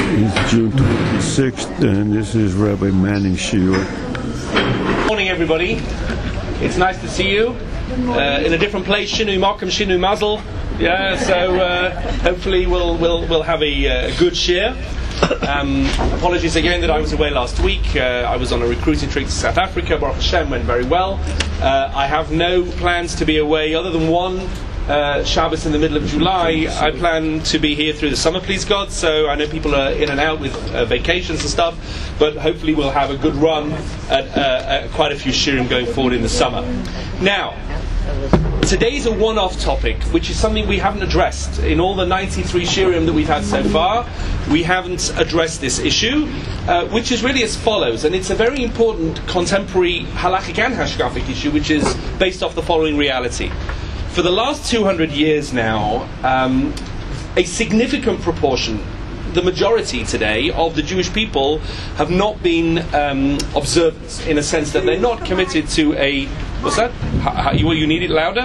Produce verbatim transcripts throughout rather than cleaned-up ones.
It's June twenty-sixth, and this is Rabbi Manning Shiur. Good morning, everybody. It's nice to see you uh, in a different place. Shinu Makom, Shinu Mazel. Yeah, so uh, hopefully we'll we'll we'll have a, uh, a good share. Um, apologies again that I was away last week. Uh, I was on a recruiting trip to South Africa. Baruch Hashem went very well. Uh, I have no plans to be away other than one. Uh, Shabbos in the middle of July. I plan to be here through the summer, please God, so I know people are in and out with uh, vacations and stuff, but hopefully we'll have a good run at, uh, at quite a few shiurim going forward in the summer. Now, today's a one-off topic, which is something we haven't addressed. In all the ninety-three shiurim that we've had so far, we haven't addressed this issue, uh, which is really as follows, and it's a very important contemporary halachic and hashkafic issue, which is based off the following reality. For the last two hundred years now, um, a significant proportion, the majority today, of the Jewish people have not been um, observant, in a sense that they're not committed to a... What's that? How, how, you, you need it louder?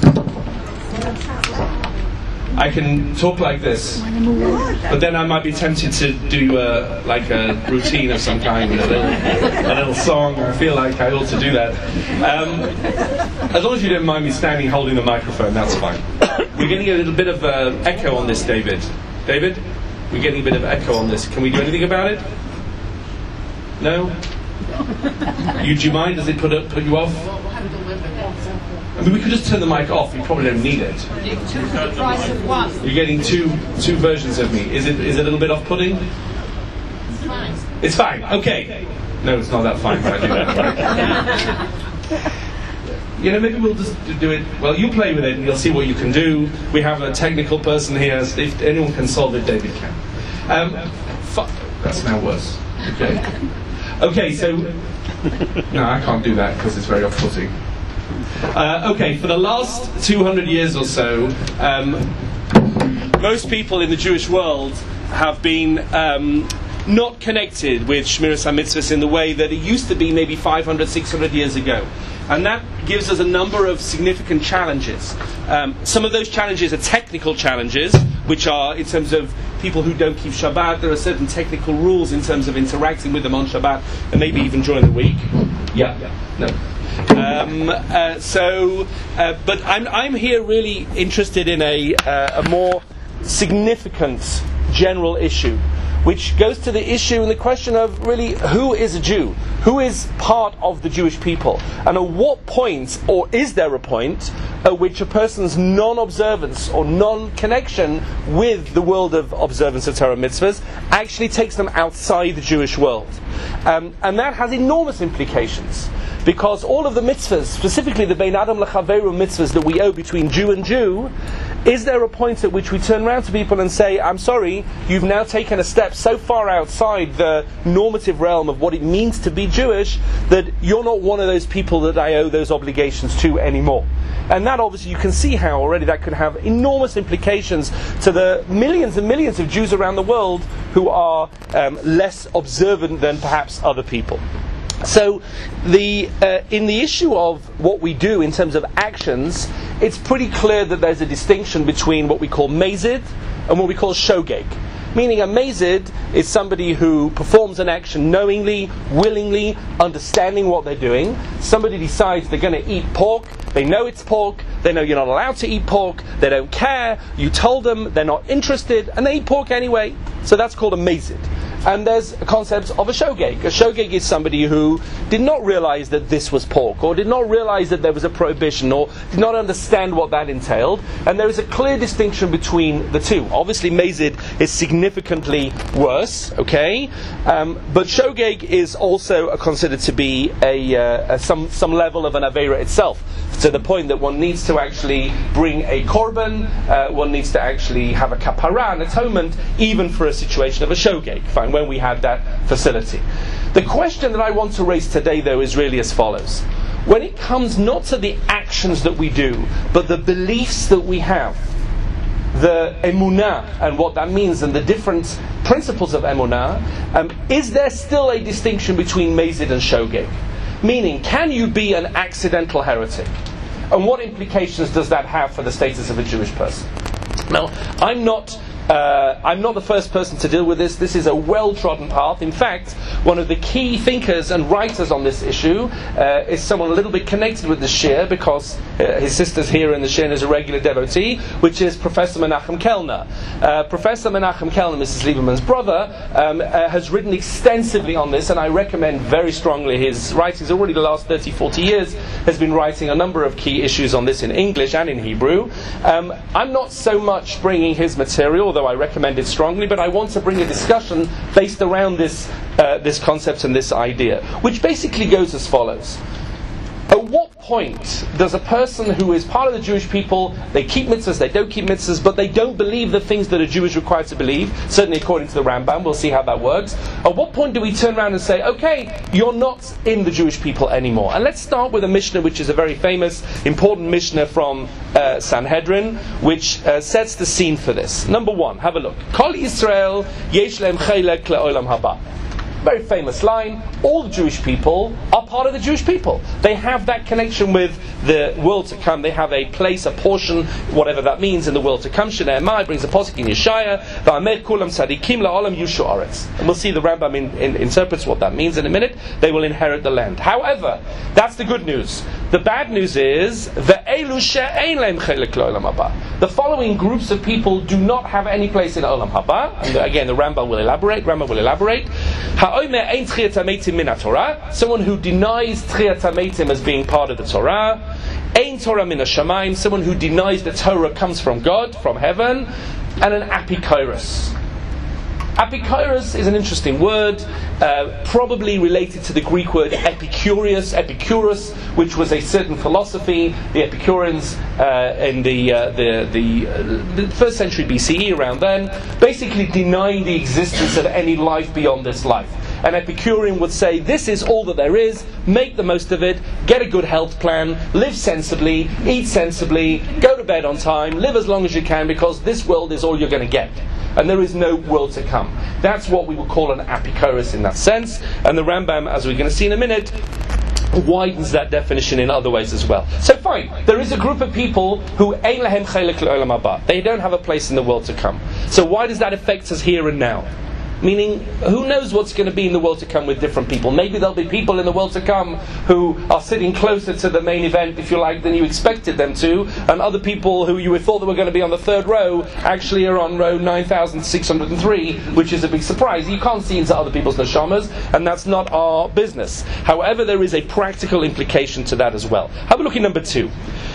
I can talk like this, but then I might be tempted to do uh, like a routine of some kind, a little, a little song. I feel like I ought to do that. Um, as long as you don't mind me standing holding the microphone, that's fine. We're getting a little bit of uh, echo on this, David. David, we're getting a bit of echo on this. Can we do anything about it? No? You, do you mind? Does it put it, put you off? I mean, we could just turn the mic off. You probably don't need it. You're getting two two versions of me. Is it is it a little bit off-putting? It's fine. It's fine. Okay. No, it's not that fine. But I do that. Right? You know, maybe we'll just do it. Well, you play with it, and you'll see what you can do. We have a technical person here. If anyone can solve it, David can. Um, fu- that's now worse. Okay. Okay. So no, I can't do that because it's very off-putting. Uh, okay, for the last two hundred years or so, um, most people in the Jewish world have been um, not connected with Shmiras HaMitzvahs in the way that it used to be maybe five hundred, six hundred years ago. And that gives us a number of significant challenges. Um, some of those challenges are technical challenges, which are in terms of people who don't keep Shabbat. There are certain technical rules in terms of interacting with them on Shabbat, and maybe even during the week. Yeah, no. Um, uh, so, uh, but I'm I'm here really interested in a uh, a more significant general issue, which goes to the issue and the question of really who is a Jew, who is part of the Jewish people, and at what point, or is there a point, at which a person's non-observance or non-connection with the world of observance of Torah mitzvahs actually takes them outside the Jewish world, um, and that has enormous implications. Because all of the mitzvahs, specifically the Bein Adam L'Chaveru mitzvahs that we owe between Jew and Jew, is there a point at which we turn around to people and say, I'm sorry, you've now taken a step so far outside the normative realm of what it means to be Jewish that you're not one of those people that I owe those obligations to anymore. And that obviously you can see how already that could have enormous implications to the millions and millions of Jews around the world who are um, less observant than perhaps other people. So, the uh, in the issue of what we do in terms of actions, it's pretty clear that there's a distinction between what we call mazid and what we call shogeg. Meaning a mazid is somebody who performs an action knowingly, willingly, understanding what they're doing. Somebody decides they're going to eat pork, they know it's pork, they know you're not allowed to eat pork, they don't care, you told them, they're not interested, and they eat pork anyway. So that's called a mazid. And there's a concept of a shogeg. A shogeg is somebody who did not realize that this was pork, or did not realize that there was a prohibition, or did not understand what that entailed. And there is a clear distinction between the two. Obviously, mazid is significantly worse, okay? Um, but shogeg is also considered to be a, uh, a some some level of an aveira itself, to the point that one needs to actually bring a korban, uh, one needs to actually have a kapara, an atonement, even for a situation of a shogeg. Fine. When we had that facility. The question that I want to raise today, though, is really as follows. When it comes not to the actions that we do, but the beliefs that we have, the emunah and what that means and the different principles of emunah, um, is there still a distinction between mazid and shogeg? Meaning, can you be an accidental heretic? And what implications does that have for the status of a Jewish person? Now, I'm not Uh, I'm not the first person to deal with this. This is a well-trodden path. In fact, one of the key thinkers and writers on this issue uh, is someone a little bit connected with the Shir, because uh, his sister's here in the Shir and is a regular devotee, which is Professor Menachem Kellner. Uh, Professor Menachem Kellner, Missus Lieberman's brother, um, uh, has written extensively on this, and I recommend very strongly his writings. Already the last thirty, forty years has been writing a number of key issues on this in English and in Hebrew. Um, I'm not so much bringing his material, although I recommend it strongly, but I want to bring a discussion based around this uh, this concept and this idea, which basically goes as follows. At what point does a person who is part of the Jewish people, they keep mitzvahs, they don't keep mitzvahs, but they don't believe the things that a Jew is required to believe, certainly according to the Rambam, we'll see how that works. At what point do we turn around and say, okay, you're not in the Jewish people anymore? And let's start with a Mishnah, which is a very famous, important Mishnah from uh, Sanhedrin, which uh, sets the scene for this. Number one, have a look. Kol Yisrael yesh lehem chelek le'olam haba. Very famous line. All the Jewish people are part of the Jewish people. They have that connection with the world to come. They have a place, a portion, whatever that means, in the world to come. Shneimar brings a posuk in Yeshaya, Va'amer kulam tzadikim la'olam yushu aretz. And we'll see the Rambam in, in, interprets what that means in a minute. They will inherit the land. However, that's the good news. The bad news is ve'elu she'ein lehem chelek le'olam haba. The following groups of people do not have any place in Olam Haba. And again, the Rambam will elaborate. Rambam will elaborate. Someone who denies Tchiyat HaMeitim as being part of the Torah. Ein Torah min hashamayim, someone who denies the Torah comes from God, from heaven. And an apikoros. Apikoros is an interesting word, uh, probably related to the Greek word epicurious, epicurus, which was a certain philosophy. The Epicureans uh, in the uh, the the, uh, the first century B C E, around then, basically denying the existence of any life beyond this life. An Epicurean would say, this is all that there is, make the most of it, get a good health plan, live sensibly, eat sensibly, go to bed on time, live as long as you can, because this world is all you're going to get. And there is no world to come. That's what we would call an apikoros in that sense. And the Rambam, as we're going to see in a minute, widens that definition in other ways as well. So fine, there is a group of people who ein lahem chelek le'olam haba. They don't have a place in the world to come. So why does that affect us here and now? Meaning, who knows what's going to be in the world to come with different people? Maybe there'll be people in the world to come who are sitting closer to the main event, if you like, than you expected them to, and other people who you thought they were going to be on the third row actually are on row nine thousand six hundred three, which is a big surprise. You can't see into other people's neshamas, and that's not our business. However, there is a practical implication to that as well. Have a look at number two.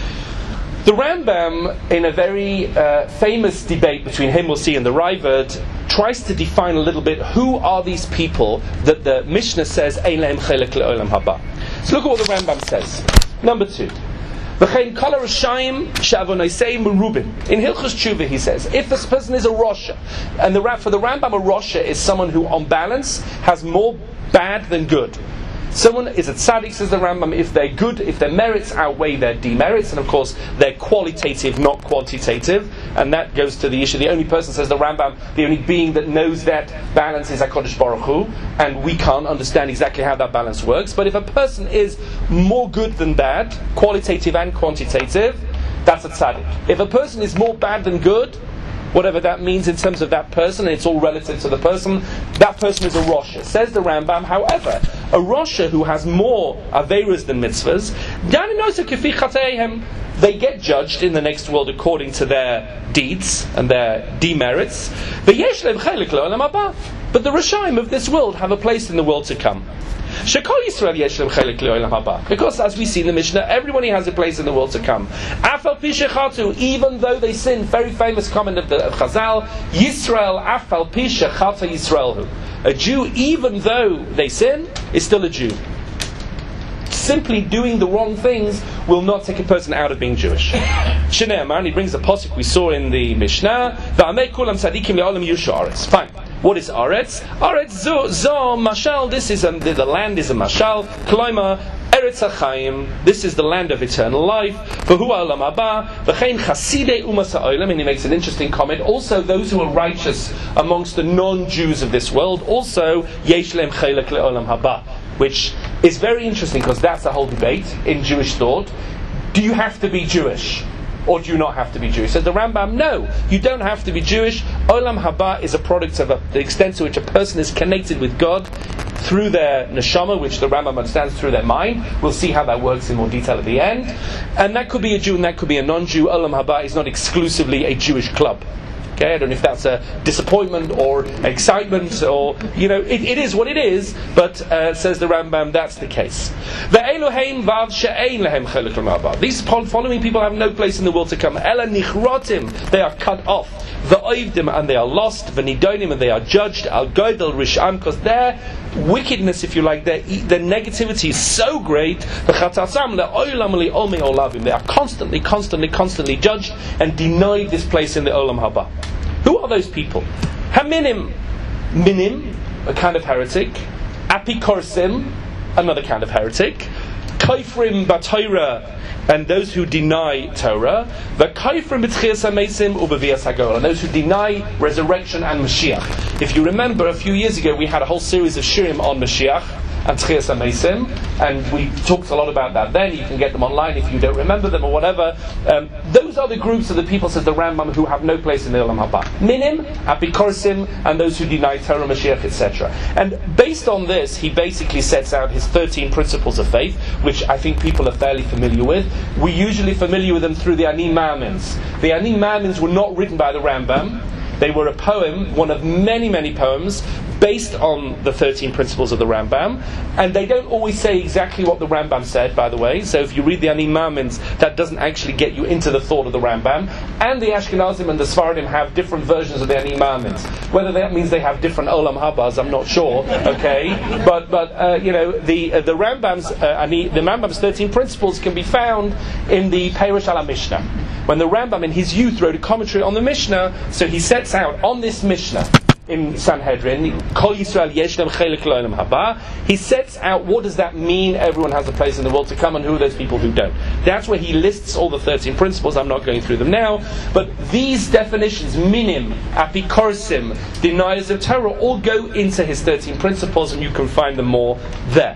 The Rambam, in a very uh, famous debate between him, we'll see, and the Raavad, tries to define a little bit who are these people that the Mishnah says ein lehem chelek le'olam haba. So look at what the Rambam says. Number two. V'chein kol harashaim she'avonosei merubim. In Hilchos Tshuva he says, if this person is a Rosha, and the, for the Rambam a Rosha is someone who on balance has more bad than good. Someone is a tzaddik, says the Rambam, if they're good, if their merits outweigh their demerits, and of course they're qualitative, not quantitative, and that goes to the issue. The only person, says the Rambam, the only being that knows that balance is HaKadosh Baruch Hu, and we can't understand exactly how that balance works. But if a person is more good than bad, qualitative and quantitative, that's a tzaddik. If a person is more bad than good, whatever that means in terms of that person, and it's all relative to the person, that person is a Rosha. Says the Rambam, however, a Rosha who has more Averas than mitzvahs, they get judged in the next world according to their deeds and their demerits. But the Rashaim of this world have a place in the world to come. Because as we see in the Mishnah, everybody has a place in the world to come. Even though they sin, very famous comment of the of Chazal, Yisrael afal pi shechata Yisraelhu. A Jew, even though they sin, is still a Jew. Simply doing the wrong things will not take a person out of being Jewish. Shneimar, he brings the posuk we saw in the Mishnah, Va'amer kulam tzadikim le'olam yushu aretz. Fine. What is Aretz? Aretz zo, zo mashal. This is a, the, the land is a mashal. Kloima Eretz HaChaim. This is the land of eternal life. V'hu ha'olam haba. V'chein chasidei umas ha'olam. And he makes an interesting comment. Also, those who are righteous amongst the non-Jews of this world, also yesh lehem chelek le'olam haba. Which is very interesting because that's the whole debate in Jewish thought. Do you have to be Jewish? or do you not have to be Jewish? Says the Rambam, no, you don't have to be Jewish. Olam haba is a product of a, the extent to which a person is connected with God through their neshama, which the Rambam understands through their mind. We'll see how that works in more detail at the end. And that could be a Jew and that could be a non-Jew. Olam haba is not exclusively a Jewish club. Okay, I don't know if that's a disappointment or excitement or, you know, it, it is what it is, but uh, says the Rambam, that's the case. These following people have no place in the world to come. They are cut off. And they are lost. V'nidonim, and they are judged. Al goydel risham, because their wickedness, if you like, their, their negativity is so great. They are constantly, constantly, constantly judged and denied this place in the Olam Haba. Who are those people? Haminim, minim, a kind of heretic. Apikorsim, another kind of heretic. Kaifrim b'Torah, and those who deny Torah. The kaifrim b'tchias hamesim u'bevias hagol, and those who deny resurrection and Mashiach. If you remember, a few years ago we had a whole series of shirim on Mashiach and Tchias HaMesim, and we talked a lot about that then. You can get them online if you don't remember them or whatever. Um, those are the groups of the people, says the Rambam, who have no place in the Olam Haba. Minim, Apikorsim, and those who deny Torah, Mashiach, et cetera. And based on this, he basically sets out his thirteen principles of faith, which I think people are fairly familiar with. We're usually familiar with them through the Ani Ma'amins. The Ani Ma'amins were not written by the Rambam. They were a poem, one of many, many poems, based on the thirteen principles of the Rambam, and they don't always say exactly what the Rambam said, by the way. So if you read the Ani Ma'amins, that doesn't actually get you into the thought of the Rambam. And the Ashkenazim and the Sfaradim have different versions of the Ani Ma'amins. Whether that means they have different Olam Habas, I'm not sure. Okay, but but uh, you know the uh, the Rambam's uh, Ani, the Rambam's thirteen principles can be found in the Perush al Mishnah. When the Rambam in his youth wrote a commentary on the Mishnah, so he sets out on this Mishnah in Sanhedrin, Kol Yisrael Yesh Lem Chelik L'Olam Haba. He sets out what does that mean, everyone has a place in the world to come, and who are those people who don't. That's where he lists all the thirteen principles. I'm not going through them now, but these definitions, minim, apikorsim, deniers of Torah, all go into his thirteen principles, and you can find them more there.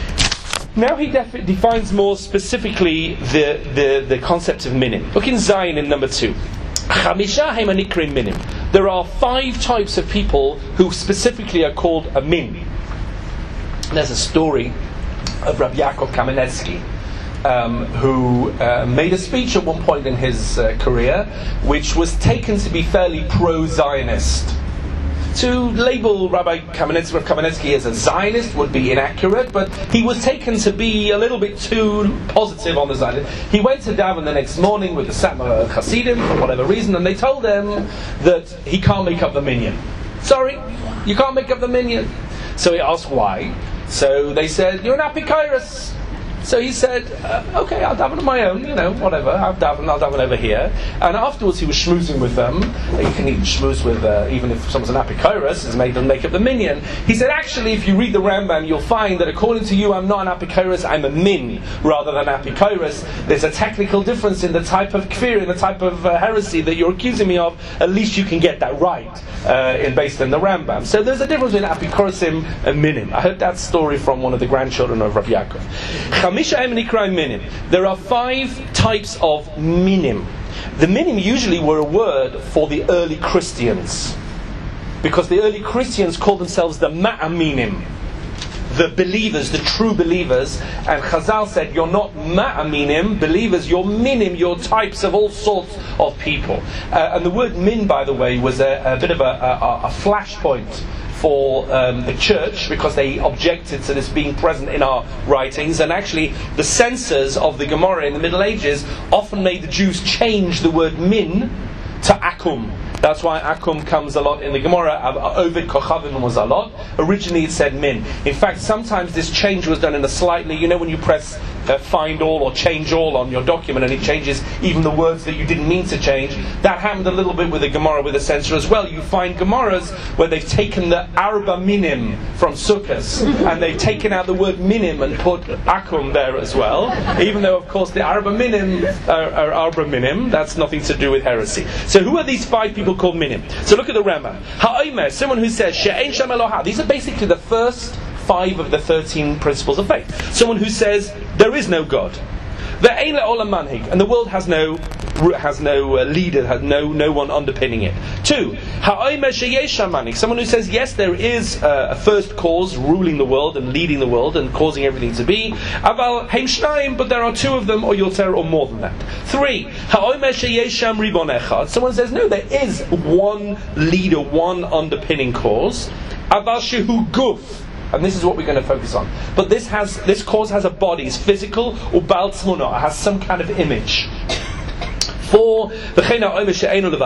Now he def- defines more specifically the, the, the concept of minim. Look in Zion in number two. Chamisha hemanikrin minim. There are five types of people who specifically are called a min. There's a story of Rabbi Yaakov Kamenetsky, um, who uh, made a speech at one point in his uh, career, which was taken to be fairly pro-Zionist. To label Rabbi Kamenetsky, Rabbi Kamenetsky as a Zionist would be inaccurate, but he was taken to be a little bit too positive on the Zionist. He went to daven the next morning with the Satmar Hasidim for whatever reason, and they told him that he can't make up the minyan. Sorry, you can't make up the minyan. So he asked why. So they said, you're an Apikoros. So he said, uh, okay, I'll daven on my own, you know, whatever, I'll daven, I'll daven over here. And afterwards he was schmoozing with them. You can even schmooze with, uh, even if someone's an apikoros, has made them make up the minyan. He said, actually, if you read the Rambam, you'll find that according to you, I'm not an apikoros, I'm a min, rather than apikoros. There's a technical difference in the type of kfir, in the type of uh, heresy that you're accusing me of. At least you can get that right, uh, in based on the Rambam. So there's a difference between apikorosim and minim. I heard that story from one of the grandchildren of Rav Yaakov. There are five types of minim. The minim usually were a word for the early Christians, because the early Christians called themselves the ma'aminim, the believers, the true believers. And Chazal said, you're not ma'aminim, believers, you're minim, you're types of all sorts of people. Uh, and the word min, by the way, was a, a bit of a, a, a flashpoint for um, the church, because they objected to this being present in our writings. And actually the censors of the Gemara in the Middle Ages often made the Jews change the word min to akum. That's why akum comes a lot in the Gemara. Ovid Kochavim was a lot. Originally it said min. In fact, sometimes this change was done in a slightly, you know when you press uh, find all or change all on your document and it changes even the words that you didn't mean to change. That happened a little bit with the Gemara with the censor as well. You find Gemaras where they've taken the arba minim from Sukkos and they've taken out the word minim and put akum there as well. Even though of course the arba minim are, are arba minim, that's nothing to do with heresy. So who are these five people called minim? So look at the Rambam. Ha'omer, someone who says she'ein shem Eloha. These are basically the first five of the thirteen principles of faith. Someone who says there is no God. Ve'ein le'olam manhig, and the world has no has no uh, leader, has no no one underpinning it. Two, ha'omer sheyesh manhig, someone who says yes, there is uh, a first cause ruling the world and leading the world and causing everything to be. Aval heim shnayim, but there are two of them, or yoter, or more than that. Three, ha'omer sheyesh ribon echad, someone says no, there is one leader, one underpinning cause. Aval shehu guf. And this is what we're going to focus on. But this has this cause has a body, it's physical, or bal tzmuna, it has some kind of image. Four, someone who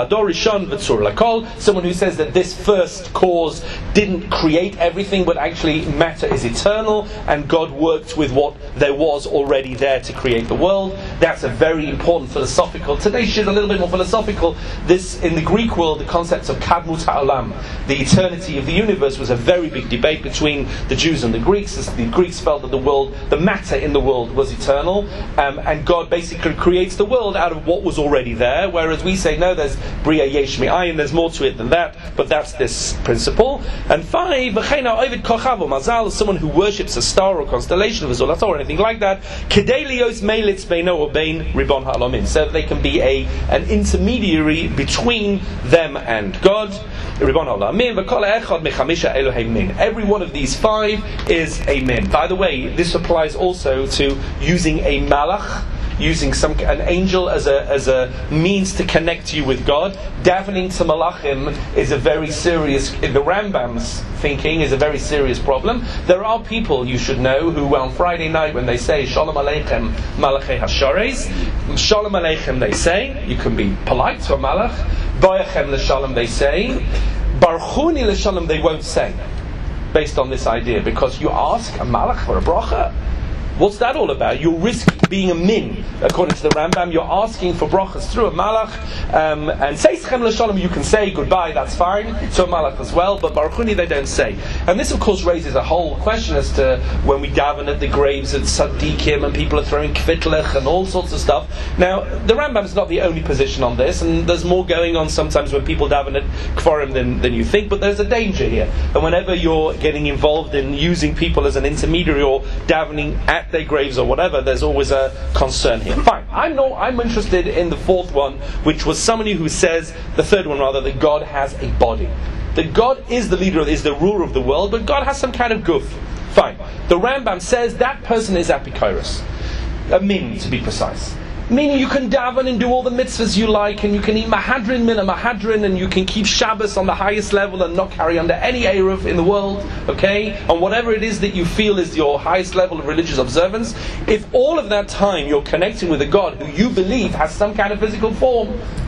says that this first cause didn't create everything, but actually matter is eternal, and God worked with what there was already there to create the world. That's a very important philosophical. Today's shir is a little bit more philosophical. This, in the Greek world, the concepts of kadmut ha'olam, the eternity of the universe, was a very big debate between the Jews and the Greeks. The Greeks felt that the world, the matter in the world was eternal, um, and God basically creates the world out of what was already already there, whereas we say no, there's Bria Yesh Me'ayin, there's more to it than that, but that's this principle. And five, V'cheina Ovid Kochav or Mazal, someone who worships a star or constellation of a Zolat or anything like that, Kedei Lios Meilitz Beino or Bein Ribon Ha'alamin, so they can be a an intermediary between them and God. Ribon Ha'alamin, V'kol Echad Mechamisha Elohim Min. Every one of these five is a min. By the way, this applies also to using a malach, using some an angel as a as a means to connect you with God. Davening to malachim is a very serious, in the Rambam's thinking, is a very serious problem. There are people, you should know, who on Friday night when they say Shalom Aleichem Malachei Hashares, Shalom Aleichem they say, you can be polite to a malach, Bayachem L'Shalom they say, Barchuni L'Shalom they won't say, based on this idea, because you ask a malach for a bracha. What's that all about? You risk being a min, according to the Rambam. You're asking for brachas through a malach, um, and Seischem L'Shalom you can say goodbye, that's fine, to a malach as well, but Baruchuni they don't say. And this of course raises a whole question as to when we daven at the graves of tzaddikim and people are throwing kvitlech and all sorts of stuff. Now, the Rambam is not the only position on this, and there's more going on sometimes when people daven at kfarim than, than you think, but there's a danger here. And whenever you're getting involved in using people as an intermediary or davening at their graves or whatever, there's always a concern here. Fine. I'm no, I'm interested in the fourth one, which was somebody who says, the third one rather, that God has a body. That God is the leader, is the ruler of the world, but God has some kind of guf. Fine. The Rambam says that person is apikoros. A min, to be precise. Meaning you can daven and do all the mitzvahs you like, and you can eat mahadrin min a mahadrin, and you can keep Shabbos on the highest level and not carry under any Eruv in the world, okay? And whatever it is that you feel is your highest level of religious observance, if all of that time you're connecting with a God who you believe has some kind of physical form,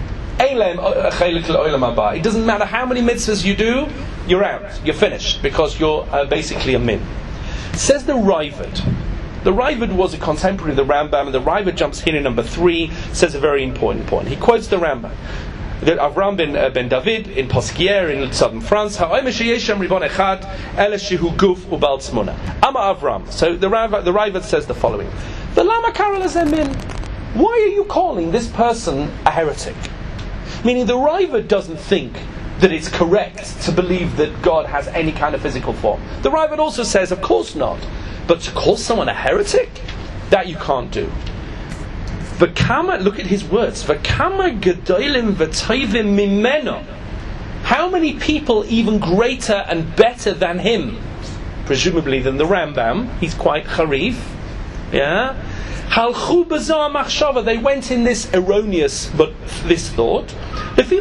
it doesn't matter how many mitzvahs you do, you're out, you're finished, because you're uh, basically a min. Says the Raavad. The Raavad was a contemporary of the Rambam, and the Raavad jumps here in number three, says a very important point. He quotes the Rambam. That Avram ben, uh, ben David in Posquier in southern France, Ama Avram. So the Raavad, the Raavad says the following. The Lama Karel Azemin. Why are you calling this person a heretic? Meaning the Raavad doesn't think that it's correct to believe that God has any kind of physical form. The Raavad also says, of course not. But to call someone a heretic, that you can't do. V'kama, look at his words. V'kama gedolim v'toivim mimeno. How many people even greater and better than him? Presumably than the Rambam. He's quite charif. Yeah. Halchu b'zoh machshava. They went in this erroneous, but this thought. Because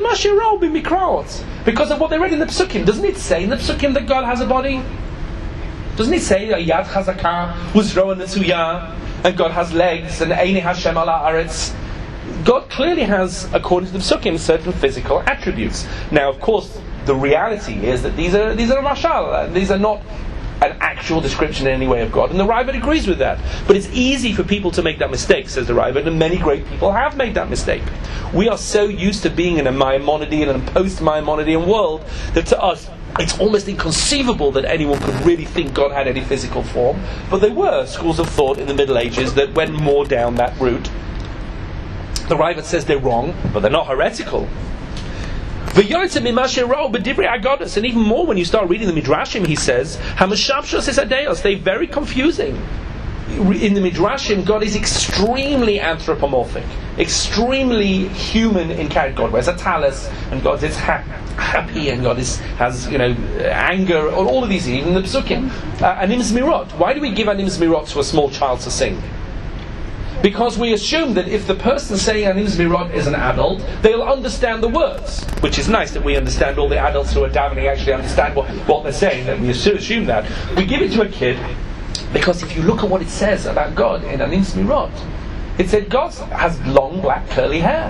of what they read in the Psukim. Doesn't it say in the Psukim that God has a body? Doesn't it say that Yad Chazakah was Roa Netzuya and God has legs and Eini Hashem ala Aretz? God clearly has, according to the Psukim, certain physical attributes. Now, of course, the reality is that these are these are a mashal. These are not an actual description in any way of God, and the Raavad agrees with that. But it's easy for people to make that mistake, says the Raavad, and many great people have made that mistake. We are so used to being in a Maimonidean and a post-Maimonidean world that to us it's almost inconceivable that anyone could really think God had any physical form. But there were schools of thought in the Middle Ages that went more down that route. The Raavad says they're wrong, but they're not heretical. And even more when you start reading the Midrashim, he says, they're very confusing. in the Midrashim, God is extremely anthropomorphic, extremely human in character. God wears a talus, and God is ha- happy, and God is has you know anger, or all of these, even the Psukim. Uh, Anim Zmirot. Why do we give Anim Zmirot to a small child to sing? Because we assume that if the person saying Anim Zmirot is an adult, they'll understand the words. Which is nice that we understand, all the adults who are davening actually understand what, what they're saying, that we assume that. We give it to a kid, because if you look at what it says about God in Anim Zmirot, it said God has long black curly hair.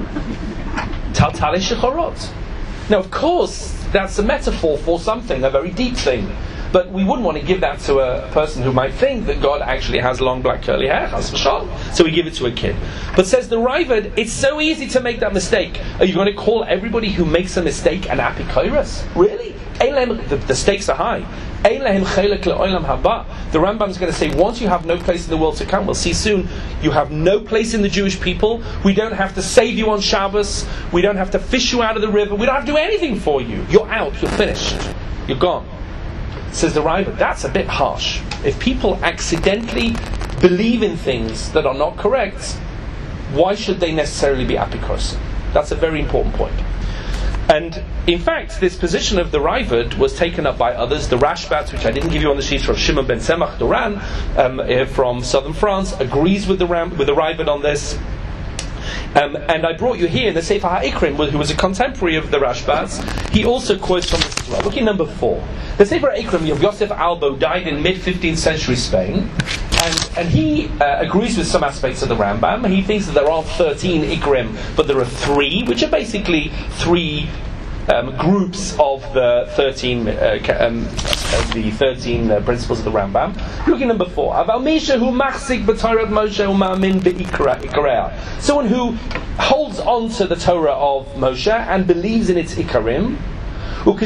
Taltale Shechorot. Now of course, that's a metaphor for something, a very deep thing. But we wouldn't want to give that to a person who might think that God actually has long black curly hair. So we give it to a kid. But says the Raavad, it's so easy to make that mistake. Are you going to call everybody who makes a mistake an apikoros? Really? The, the stakes are high. The Rambam is going to say, once you have no place in the world to come, we'll see soon, you have no place in the Jewish people. We don't have to save you on Shabbos. We don't have to fish you out of the river. We don't have to do anything for you. You're out. You're finished. You're gone. Says the Raavad, that's a bit harsh. If people accidentally believe in things that are not correct, why should they necessarily be apikoros? That's a very important point. And in fact, this position of the Raavad was taken up by others. The Rashbats, which I didn't give you on the sheet, from Shimon ben Tzemach Duran um, uh, from southern France, agrees with the Ram- with the Raavad on this. Um, and I brought you here in the Sefer HaIkrim, who was a contemporary of the Rashbats. He also quotes from this as well. Look at number four. The Sefer HaIkrim of Yosef Albo died in mid-fifteenth century Spain, and, and he uh, agrees with some aspects of the Rambam. He thinks that there are thirteen Ikrim, but there are three, which are basically three um, groups of the thirteen uh, um, of the thirteen uh, principles of the Rambam. Look at number four. Aval Misha hu machzik b'Torah Moshe u'ma'amin be'ikra. Someone who holds on to the Torah of Moshe and believes in its Ikarim. But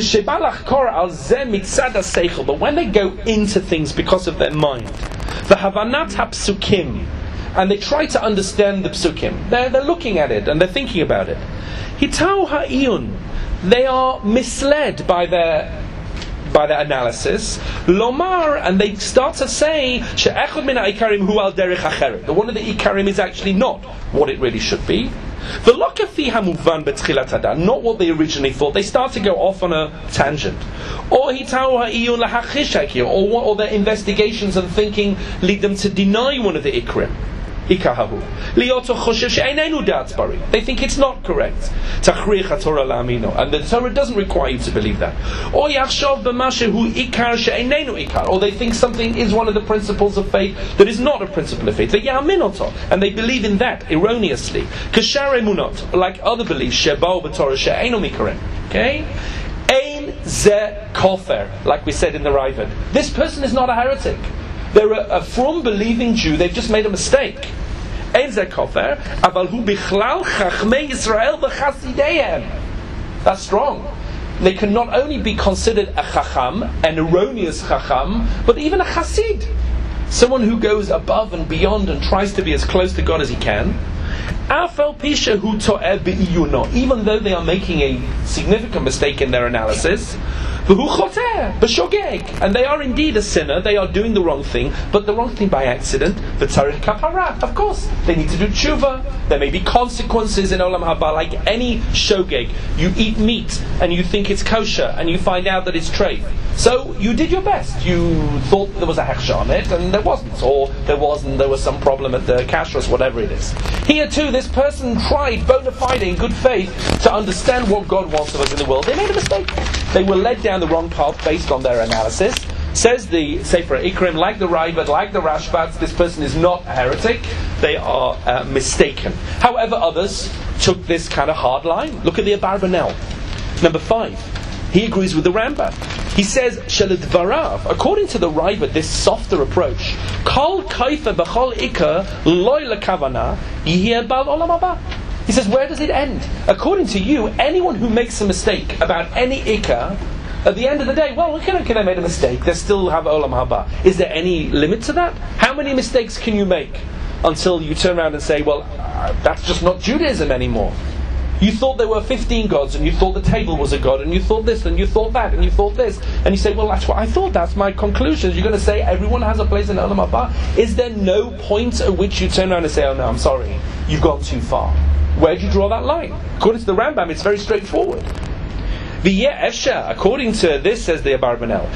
when they go into things because of their mind, the Havanat HaPsukim, and they try to understand the Psukim, they're, they're looking at it and they're thinking about it. Hitau Ha'iyun, they are misled by their by their analysis. Lomar, and they start to say she'echad min ha'ikarim hu al derech acheret. The one of the ikarim is actually not what it really should be. The lokafi hamuvan betchilat hadan, not what they originally thought. They start to go off on a tangent. Or hitau ha'iyun lahachishak, or what, or their investigations and thinking lead them to deny one of the ikrim. Ikahahu. Lioto choshev she'einenu da'at bari. They think it's not correct. Tachrich haTorah la'amino, and the Torah doesn't require you to believe that. Or yachshov b'mashehu ikar she'einenu ikar, or they think something is one of the principles of faith that is not a principle of faith. They ya'amin oto, and they believe in that erroneously. Kashar emunot, like other beliefs, shebao b'Torah she'einu mikarim. Okay. Ein ze kofer, like we said in the Raavad. This person is not a heretic. They're a, a from believing Jew. They've just made a mistake. That's strong. They can not only be considered a chacham, an erroneous chacham, but even a chassid, someone who goes above and beyond and tries to be as close to God as he can. Even though they are making a significant mistake in their analysis, and they are indeed a sinner, they are doing the wrong thing, but the wrong thing by accident. Of course, they need to do tshuva. There may be consequences in Olam Haba, like any shogeg. You eat meat and you think it's kosher, and you find out that it's treif. So you did your best. You thought there was a hechsher on it, and there wasn't, or there was, and there was some problem at the kashrus, whatever it is. Here too, this person tried bona fide in good faith to understand what God wants of us in the world. They made a mistake. They were led down the wrong path based on their analysis. Says the Sefer Ikrim, like the Raavad, like the Rashbats, this person is not a heretic. They are uh, mistaken. However, others took this kind of hard line. Look at the Abarbanel. Number five. He agrees with the Rambam. He says, Shalidvarav, according to the Raavad, this softer approach, Kol kaifa b'chol ikar loy lekavana yiheh bal olam haba. He says, where does it end? According to you, anyone who makes a mistake about any ikar, at the end of the day, well, okay, okay, they made a mistake, they still have olam haba. Is there any limit to that? How many mistakes can you make until you turn around and say, well, uh, that's just not Judaism anymore? You thought there were fifteen gods, and you thought the table was a god, and you thought this, and you thought that, and you thought this. And you say, well, that's what I thought, that's my conclusion. You're going to say everyone has a place in Olam Haba? Is there no point at which you turn around and say, oh no, I'm sorry, you've gone too far? Where do you draw that line? According to the Rambam, it's very straightforward. According to this, says the Abarbanel,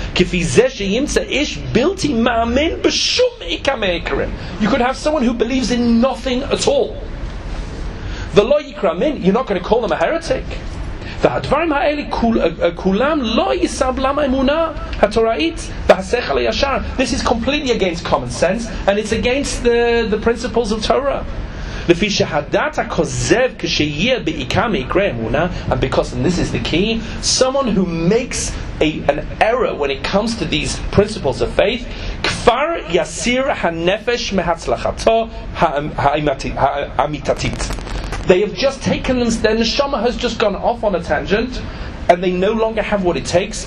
you could have someone who believes in nothing at all. You're not going to call them a heretic. This is completely against common sense, and it's against the, the principles of Torah. And because, and this is the key, someone who makes a, an error when it comes to these principles of faith, kfar yasir hanefesh mehatzlachato ha'amitatit. They have just taken them, their neshama has just gone off on a tangent, and they no longer have what it takes.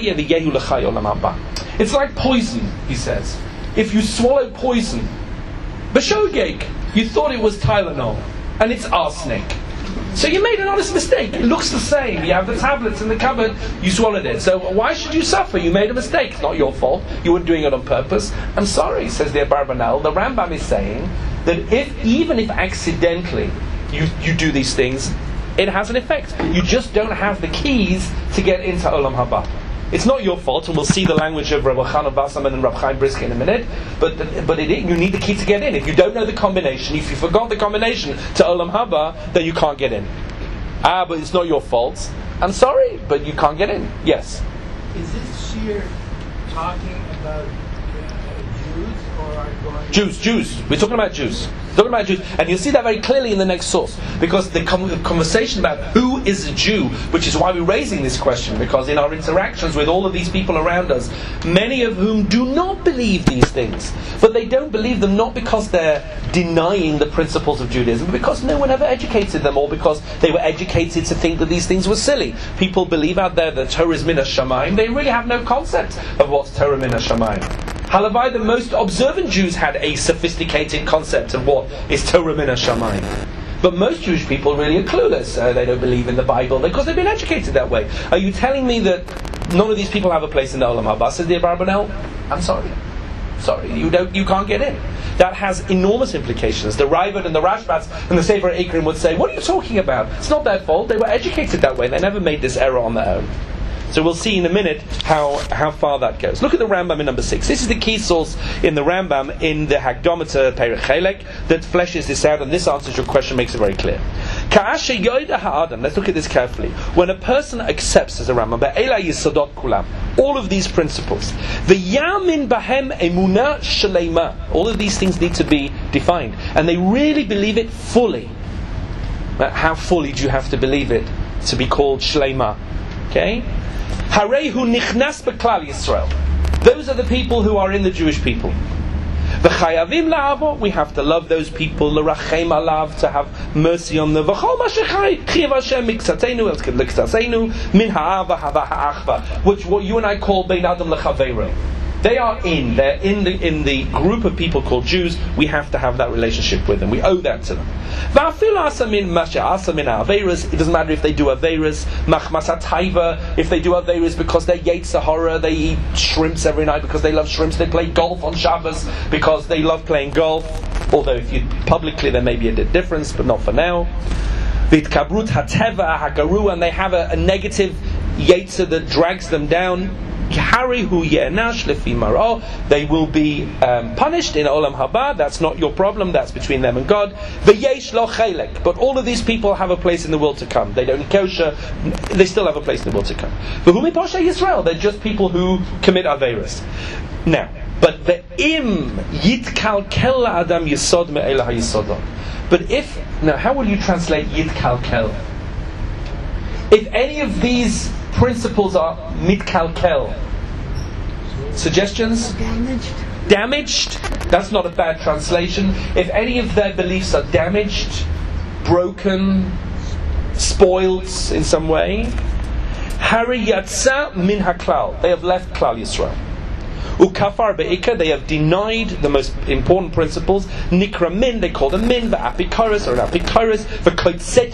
It's like poison, he says. If you swallow poison, b'shogeg, you thought it was Tylenol, and it's arsenic. So you made an honest mistake. It looks the same. You have the tablets in the cupboard, you swallowed it. So why should you suffer? You made a mistake. It's not your fault. You weren't doing it on purpose. I'm sorry, says the Abarbanel. The Rambam is saying that if, even if accidentally you, you do these things, it has an effect. You just don't have the keys to get into Olam Haba. It's not your fault, and we'll see the language of Rabbi Chanan Wasserman and Rabbi Chaim Brisker in a minute, but but it, you need the key to get in. If you don't know the combination, if you forgot the combination to Olam Haba, then you can't get in. Ah, but it's not your fault. I'm sorry, but you can't get in. Yes? Is this shir talking about uh, Jews, or are going... Jews, Jews. We're talking about Jews. Talking about Jews, and you'll see that very clearly in the next source, because the, com- the conversation about who is a Jew, which is why we're raising this question, because in our interactions with all of these people around us, many of whom do not believe these things, but they don't believe them not because they're denying the principles of Judaism, but because no one ever educated them, or because they were educated to think that these things were silly. People believe out there that Torah is min hashamayim. They really have no concept of what's Torah min hashamayim. Halavai, the most observant Jews had a sophisticated concept of what is Torah min hashamayim. But most Jewish people really are clueless. Uh, they don't believe in the Bible because they've been educated that way. Are you telling me that none of these people have a place in the Olam Haba? Says the Abarbanel. I'm sorry. Sorry, you don't. You can't get in. That has enormous implications. The Raavad and the Rashbats and the Sefer Ikrim would say, what are you talking about? It's not their fault. They were educated that way. They never made this error on their own. So we'll see in a minute how, how far that goes. Look at the Rambam in number six. This is the key source in the Rambam in the Hagdomata Perek Chelek that fleshes this out, and this answers your question, makes it very clear. Let's look at this carefully. When a person accepts, as the Rambam, all of these principles, all of these things need to be defined, and they really believe it fully. How fully do you have to believe it to be called Shleima? Okay? Harehu nichnas beklal Yisrael. Those are the people who are in the Jewish people. V'chayavim la'avo, we have to love those people. L'rachem alav, to have mercy on them. V'chol ma shechai chiyav Hashem miktzatenu el liktzatenu min ha'ava hava ha'achva, which what you and I call bein adam lechaveiro. They are in, they're in the in the group of people called Jews. We have to have that relationship with them. We owe that to them. It doesn't matter if they do Aveiros, Machmas HaTaiva, if they do Aveiros because they're Yetzer Hara, they eat shrimps every night because they love shrimps, they play golf on Shabbos because they love playing golf, although if you publicly there may be a difference, but not for now. V'itkabrut HaTeva HaGaru, and they have a, a negative Yetzer that drags them down. They will be um, punished in Olam Haba. That's not your problem. That's between them and God. But all of these people have a place in the world to come. They don't kosher. They still have a place in the world to come. They're just people who commit Aveiros. Now, but the im yitkalkel adam yisod me'ela hayisodon. But if now, how will you translate yitkalkel? If any of these principles are mitkalkel. Suggestions? Damaged. Damaged? That's not a bad translation. If any of their beliefs are damaged, broken, spoiled in some way, Hari Yatsa min haklal. They have left Klal Yisrael. Ukafar be'ika, they have denied the most important principles. Nikra min, they call them min, v'apikoros, or an apikoros, v'kotset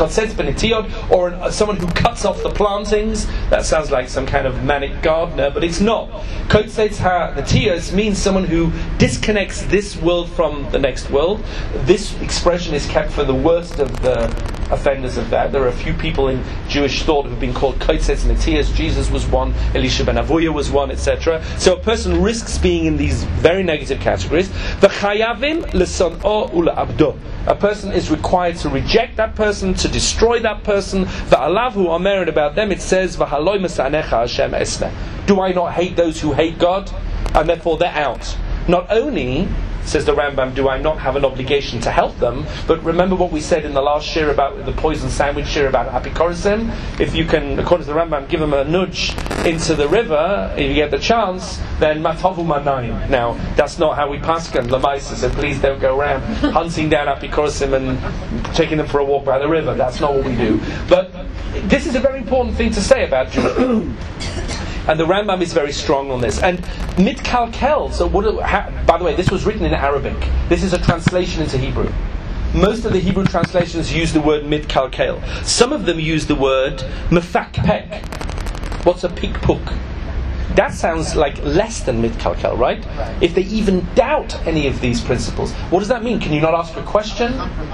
benetiod, or an, uh, someone who cuts off the plantings. That sounds like some kind of manic gardener, but it's not. Kotset ha-netios means someone who disconnects this world from the next world. This expression is kept for the worst of the offenders of that. There are a few people in Jewish thought who have been called Kotset Netias. Jesus was one, Elisha ben Avuya was one, et cetera. So a person risks being in these very negative categories. V'chayavim l'son'o u'la'abdo. A person is required to reject that person, to destroy that person. V'alav hu omer, and about them it says, V'haloi masa'anecha Hashem esne. Do I not hate those who hate God? And therefore they're out. Not only, says the Rambam, do I not have an obligation to help them, but remember what we said in the last shir about the poison sandwich shir about apikorosim. If you can, according to the Rambam, give them a nudge into the river, if you get the chance, then matavu manayim. Now, that's not how we paskan lamaisa, so please don't go around hunting down apikorosim and taking them for a walk by the river. That's not what we do. But this is a very important thing to say about Jews. And the Rambam is very strong on this. And mitkalkel, so what, how, by the way, this was written in Arabic. This is a translation into Hebrew. Most of the Hebrew translations use the word mitkalkel. Some of them use the word mefakpek. What's a pikpuk? That sounds like less than mitkalkel, right? right? If they even doubt any of these principles. What does that mean? Can you not ask a question?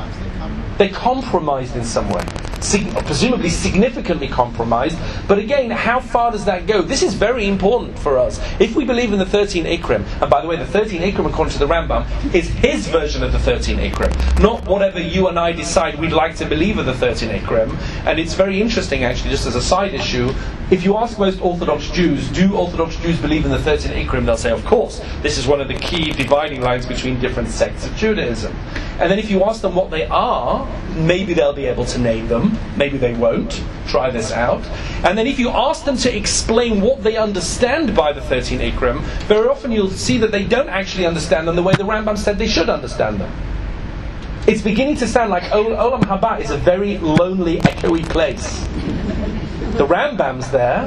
They compromised in some way. Sig- presumably significantly compromised. But again, how far does that go? This is very important for us. If we believe in the thirteen Ikrim, and by the way, the thirteen Ikrim, according to the Rambam, is his version of the thirteen Ikrim, not whatever you and I decide we'd like to believe of the thirteen Ikrim. And it's very interesting, actually, just as a side issue, if you ask most Orthodox Jews, do Orthodox Jews believe in the thirteen Ikrim? They'll say, of course. This is one of the key dividing lines between different sects of Judaism. And then if you ask them what they are, maybe they'll be able to name them. Maybe they won't. Try this out. And then if you ask them to explain what they understand by the thirteen Ikrim, very often you'll see that they don't actually understand them the way the Rambam said they should understand them. It's beginning to sound like Olam Haba is a very lonely, echoey place. The Rambam's there,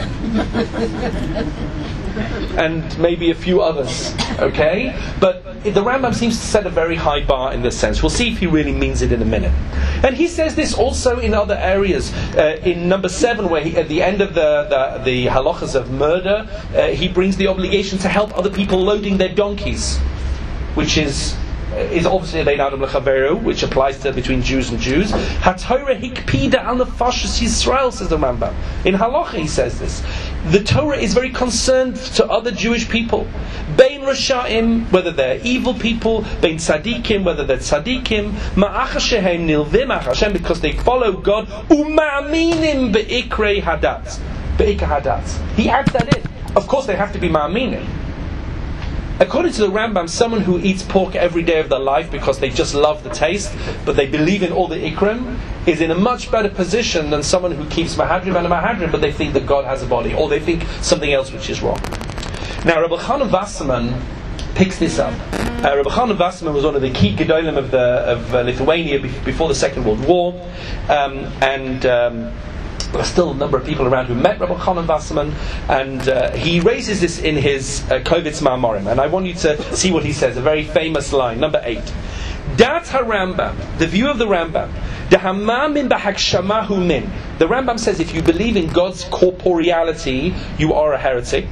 and maybe a few others, okay? But the Rambam seems to set a very high bar in this sense. We'll see if he really means it in a minute. And he says this also in other areas. Uh, in number seven, where he, at the end of the, the, the halachas of murder, uh, he brings the obligation to help other people loading their donkeys, which is is obviously Lein Adam Lechaveru, which applies to between Jews and Jews. HaTorah hikpida al nefashos Yisrael, says the Rambam. In Halacha he says this. The Torah is very concerned to other Jewish people. Bein Rashaim, whether they're evil people, Bein Tzadikim, whether they're Tzadikim, Ma'acha shehem nilvim ach Hashem, because they follow God, U'ma'aminim be'ikrei hadat. Be'ikra hadat. He adds that in. Of course they have to be ma'aminim. According to the Rambam, someone who eats pork every day of their life because they just love the taste, but they believe in all the ikrim, is in a much better position than someone who keeps mahadrim and a mahadrim, but they think that God has a body, or they think something else which is wrong. Now, Rabbi Chanan Wasserman picks this up. Uh, Rabbi Chanan Wasserman was one of the key gedolim of, the, of uh, Lithuania be- before the Second World War, um, and um, there are still a number of people around who met Rabbi Chanan Wasserman, and uh, he raises this in his uh, Kovitz Ma'amorim, and I want you to see what he says, a very famous line, number eight. Dat HaRambam, the view of the Rambam, Dehamamin b'hakshamahu min. The Rambam says if you believe in God's corporeality, you are a heretic.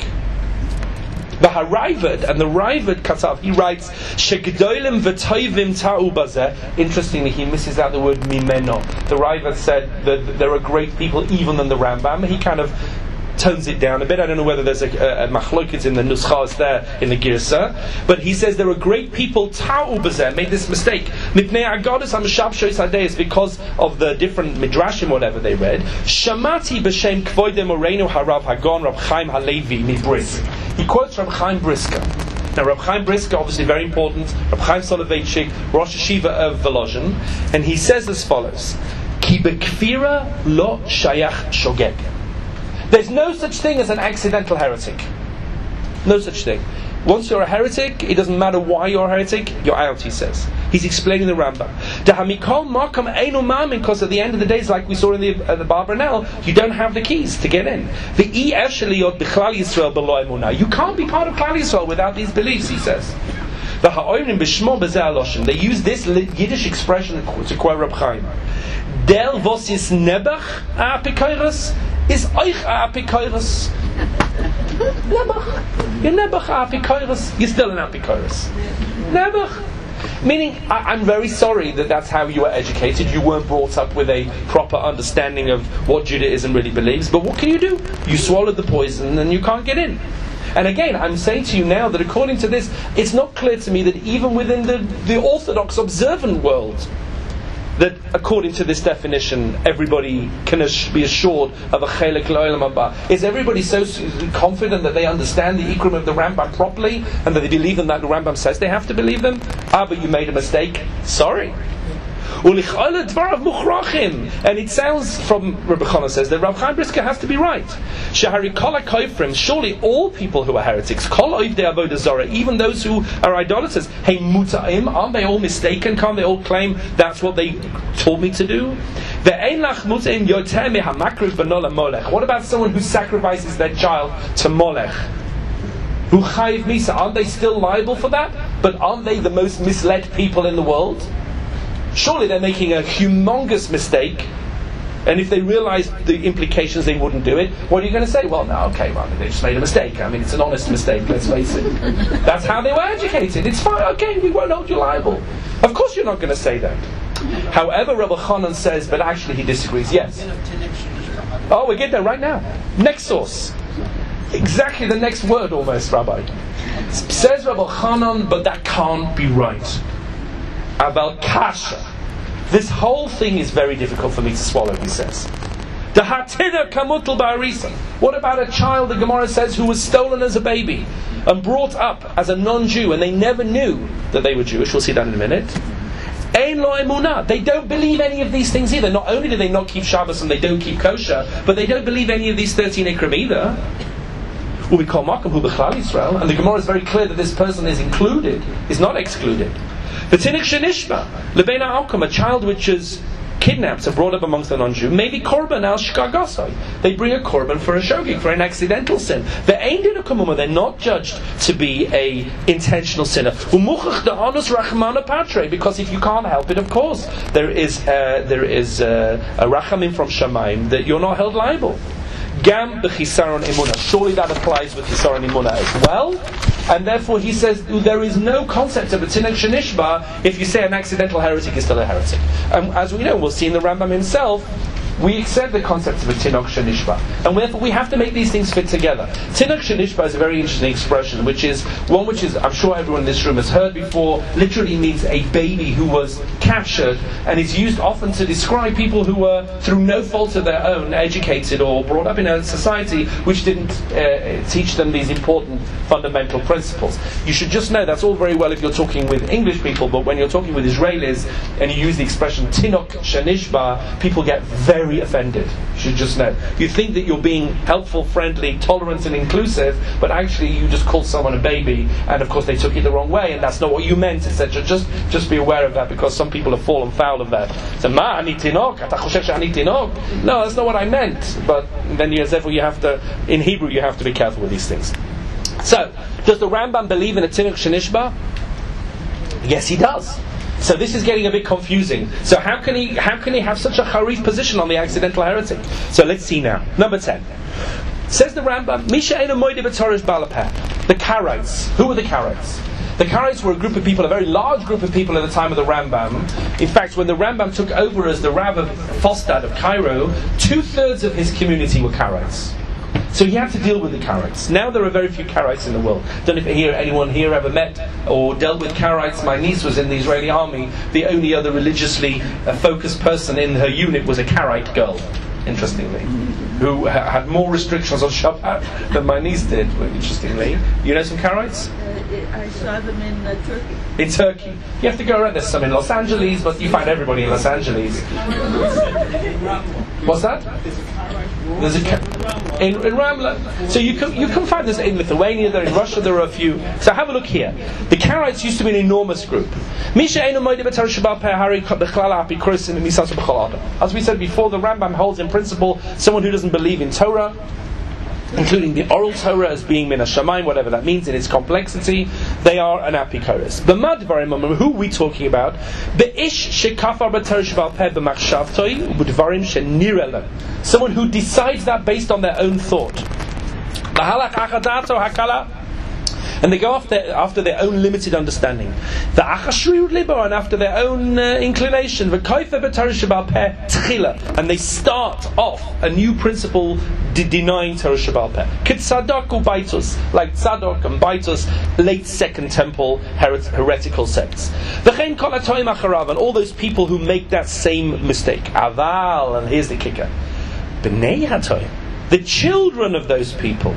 The Harayvad, and the Rayvad Katav, he writes, Shegdoilim v'toivim ta'u bazeh. Interestingly, he misses out the word mimeno. The Rayvad said that there are great people even than the Rambam. He kind of tones it down a bit. I don't know whether there's a, a, a machlokes in the nuschas there in the girsa, but he says there are great people ta'u bazeh, made this mistake. Mipnei agodas hamshabshois hadei, because of the different midrashim, whatever they read. Shamati b'shem kvoidem oreinu harav hagon Rab Chaim Halevi mibris. He quotes Rab Chaim Brisker. Now, Rab Chaim Brisker, obviously very important, Rab Chaim Soloveitchik, Rosh Hashiva of Volozhin, and he says as follows: Ki bekfira lo shayach shogeg. There's no such thing as an accidental heretic. No such thing. Once you're a heretic, it doesn't matter why you're a heretic, you're out, he says. He's explaining the Rambam. Because at the end of the day, it's like we saw in the, uh, the Bar Brunel, you don't have the keys to get in. You can't be part of Klal Yisrael without these beliefs, he says. They use this Yiddish expression to quote Reb Chaim. Del vos is nebach apikoiros is euch apikoiros. Nebach. You're nebach apikoiros. You're still an apikoiros. Nebach. Meaning, I, I'm very sorry that that's how you were educated. You weren't brought up with a proper understanding of what Judaism really believes. But what can you do? You swallowed the poison and you can't get in. And again, I'm saying to you now that according to this, it's not clear to me that even within the, the Orthodox observant world, that according to this definition, everybody can be assured of a chelek la'olam haba. Is everybody so confident that they understand the Ikrim of the Rambam properly and that they believe in that the Rambam says they have to believe them? Ah, but you made a mistake. Sorry. And it sounds from Rabbi Chana says that Rav Chaim Brisker has to be right. Surely all people who are heretics, even those who are idolaters, hey muta'im, aren't they all mistaken? Can't they all claim that's what they told me to do? What about someone who sacrifices their child to Molech? Who chayiv misa? Aren't they still liable for that? But aren't they the most misled people in the world? Surely they're making a humongous mistake, and if they realised the implications, they wouldn't do it. What are you going to say? Well, no, okay, well, they just made a mistake. I mean, it's an honest mistake, let's face it. That's how they were educated. It's fine, okay, we won't hold you liable. Of course you're not going to say that. However, Rabbi Chanan says, but actually he disagrees, yes. Oh, we get there right now. Next source. Exactly the next word almost, Rabbi. Says Rabbi Chanan, but that can't be right. About kasha. This whole thing is very difficult for me to swallow, he says. What about a child, the Gemara says, who was stolen as a baby and brought up as a non-Jew and they never knew that they were Jewish? We'll see that in a minute. Ein lo emunah. They don't believe any of these things either. Not only do they not keep Shabbos and they don't keep kosher, but they don't believe any of these thirteen ikrim either. We call Makam hu b'chlal Yisrael, and the Gemara is very clear that this person is included, is not excluded. The Tinik Shenishba, Lebeina Alkum, a child which is kidnapped and brought up amongst the non-Jew, maybe Korban al Shkagasai. They bring a Korban for a shogig, for an accidental sin. They're not judged to be a intentional sinner. Because if you can't help it, of course, there is uh, there is uh, a rachamim from Shamayim that you're not held liable. Gam b'chisaron imuna. Surely that applies with chisaron imuna as well. And therefore he says there is no concept of a tinek shenishba if you say an accidental heretic is still a heretic. And as we know, we'll see in the Rambam himself, we accept the concept of a tinok shenishba, and therefore we have to make these things fit together. Tinok shenishba is a very interesting expression, which is one which is, I'm sure everyone in this room has heard before. Literally means a baby who was captured, and is used often to describe people who were, through no fault of their own, educated or brought up in a society which didn't uh, teach them these important fundamental principles. You should just know that's all very well if you're talking with English people, but when you're talking with Israelis and you use the expression tinok shenishba, people get very offended. You should just know. You think that you're being helpful, friendly, tolerant and inclusive, but actually you just called someone a baby, and of course they took it the wrong way, and that's not what you meant, et cetera. Just just be aware of that, because some people have fallen foul of that. So, ma ani tinok, ata choshev she'ani tinok? No, that's not what I meant. But then you, therefore you have to, in Hebrew you have to be careful with these things. So, does the Rambam believe in a tinok shenishba? Yes, he does. So this is getting a bit confusing. So how can he how can he have such a harif position on the accidental heretic? So let's see now. Number ten. Says the Rambam, Misha Eino Moide B'Torah Balapeh. The Karaites. Who were the Karaites? The Karaites were a group of people, a very large group of people at the time of the Rambam. In fact, when the Rambam took over as the Rav of Fostad of Cairo, two-thirds of his community were Karaites. So he had to deal with the Karaites. Now there are very few Karaites in the world. Don't know if here, anyone here ever met or dealt with Karaites. My niece was in the Israeli army. The only other religiously uh, focused person in her unit was a Karaite girl, interestingly, who ha- had more restrictions on Shabbat than my niece did, interestingly. You know some Karaites? Uh, I saw them in uh, Turkey. In Turkey. You have to go around. There's some in Los Angeles, but you find everybody in Los Angeles. What's that? There's a in, in Ramla. So you can you can find this in Lithuania. There in Russia. There are a few. So have a look here. The Karaites used to be an enormous group. As we said before, the Rambam holds in principle someone who doesn't believe in Torah, including the oral Torah as being min hashamayim, whatever that means in its complexity, they are an apikoros. The madvarim, who are we talking about? The ish shekafar b'torah shebal peh b'machshavtoi u'b'dvarim shenirelem. Someone who decides that based on their own thought. Lahalach achadato hakala. And they go after after their own limited understanding. The achashriud libo, and after their own uh, inclination. The koifer b'torah shebal peh tchila, and they start off a new principle de- denying Torah shebal peh. Kitzadok ubaitus, like Tzadok and Baitus, late Second Temple her- heretical sects. V'chein kol hatoim acharav, and all those people who make that same mistake. Aval, and here's the kicker: b'nei hatoim, the children of those people.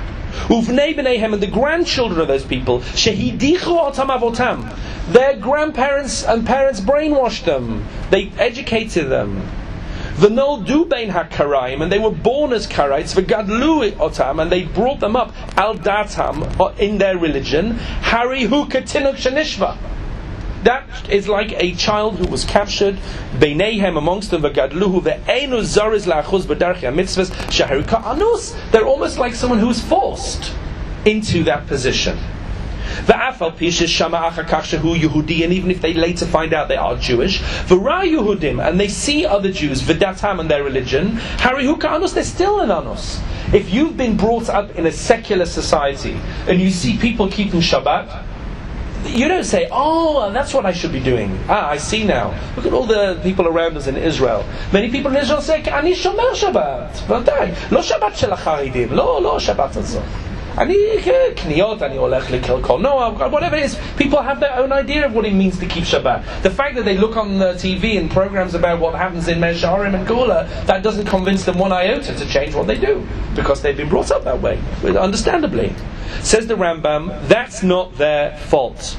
Uvnei b'neihem, and the grandchildren of those people, shehidichu otam avotam, their grandparents and parents brainwashed them, they educated them. V'noldu bein hakaraim, and they were born as Karaites. V'gadlu otam, and they brought them up al datam, in their religion. Harihu katinuk shenishva. That is like a child who was captured, beineihem, amongst them, v'gadluhu ve'enu zariz la'achuz b'darchei ha'mitzvahs shaharika anus. They're almost like someone who's forced into that position. V'afal pishes shama achakach shehu Yehudi, and even if they later find out they are Jewish, v'ra Yehudim, and they see other Jews, v'datam, and their religion, harihuka anus, they're still an anus. If you've been brought up in a secular society and you see people keeping Shabbat, you don't say, oh, that's what I should be doing. Ah, I see now. Look at all the people around us in Israel. Many people in Israel say, Ani shomer Shabbat. ודאי. לא שבת של החרדים. לא, לא שבת הזאת. אני קניות, אני הולך לקולנוע, whatever it is. People have their own idea of what it means to keep Shabbat. The fact that they look on the T V and programs about what happens in Mea Shearim and Gula, that doesn't convince them one iota to change what they do, because they've been brought up that way, understandably. Says the Rambam, that's not their fault.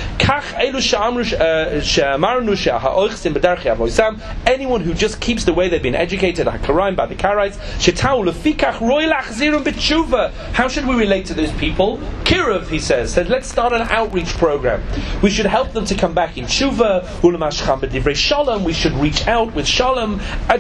Anyone who just keeps the way they've been educated, Hakaraim, by the Karaites, how should we relate to those people? Kiruv, he says, said, let's start an outreach program. We should help them to come back in Tshuva, we should reach out with Shalom,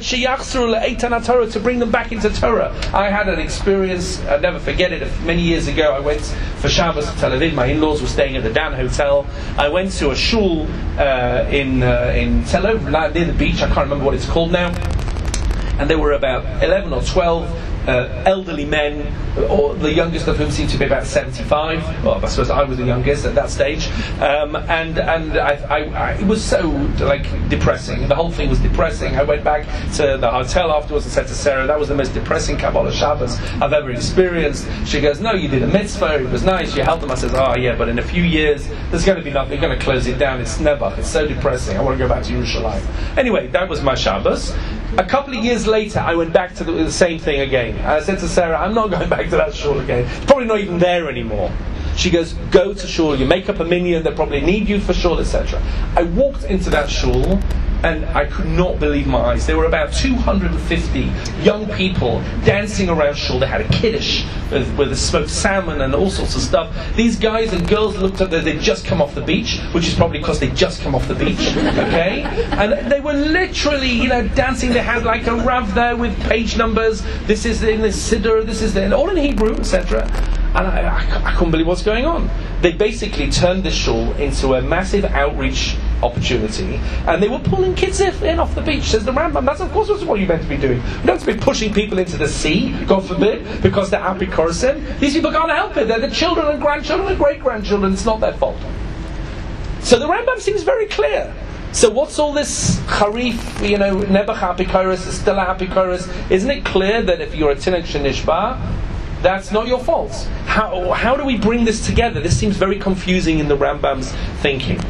to bring them back into Torah. I had an experience, I'll never forget it, many years ago. I went for Shabbos to Tel Aviv. My in-laws were staying at the Dan Hotel. I went to a shul uh, in uh, in Tel Aviv, near the beach. I can't remember what it's called now. And there were about eleven or twelve uh, elderly men, or the youngest of whom seemed to be about seventy-five. Well, I suppose I was the youngest at that stage. Um, and and I, I, I, it was so like depressing. The whole thing was depressing. I went back to the hotel afterwards and said to Sarah, that was the most depressing Kabbalah Shabbos I've ever experienced. She goes, no, you did a mitzvah, it was nice, you helped them. I said, oh yeah, but in a few years there's going to be nothing, they're going to close it down. It's never, it's so depressing. I want to go back to Yerushalayim. Anyway, that was my Shabbos. A couple of years later, I went back to the, the same thing again. And I said to Sarah, I'm not going back to that shul again. It's probably not even there anymore. She goes, go to shul, you make up a minyan, they probably need you for shul, et cetera. I walked into that shul, and I could not believe my eyes. There were about two hundred fifty young people dancing around shul. They had a kiddush with, with a smoked salmon and all sorts of stuff. These guys and girls looked up, they'd just come off the beach, which is probably because they just come off the beach, okay? And they were literally, you know, dancing. They had like a rav there with page numbers. This is in the Siddur, this is the, all in Hebrew, et cetera. And I, I, I couldn't believe what's going on. They basically turned this shul into a massive outreach opportunity, and they were pulling kids in off the beach. Says the Rambam, that's of course what you're meant to be doing. You don't have to be pushing people into the sea, God forbid, because they're apikoros. These people can't help it. They're the children and grandchildren and great-grandchildren. It's not their fault. So the Rambam seems very clear. So what's all this charif, you know, nebuch apikoros, is still a apikoros? Isn't it clear that if you're a tinok shenishba, that's not your fault? How, how do we bring this together? This seems very confusing in the Rambam's thinking.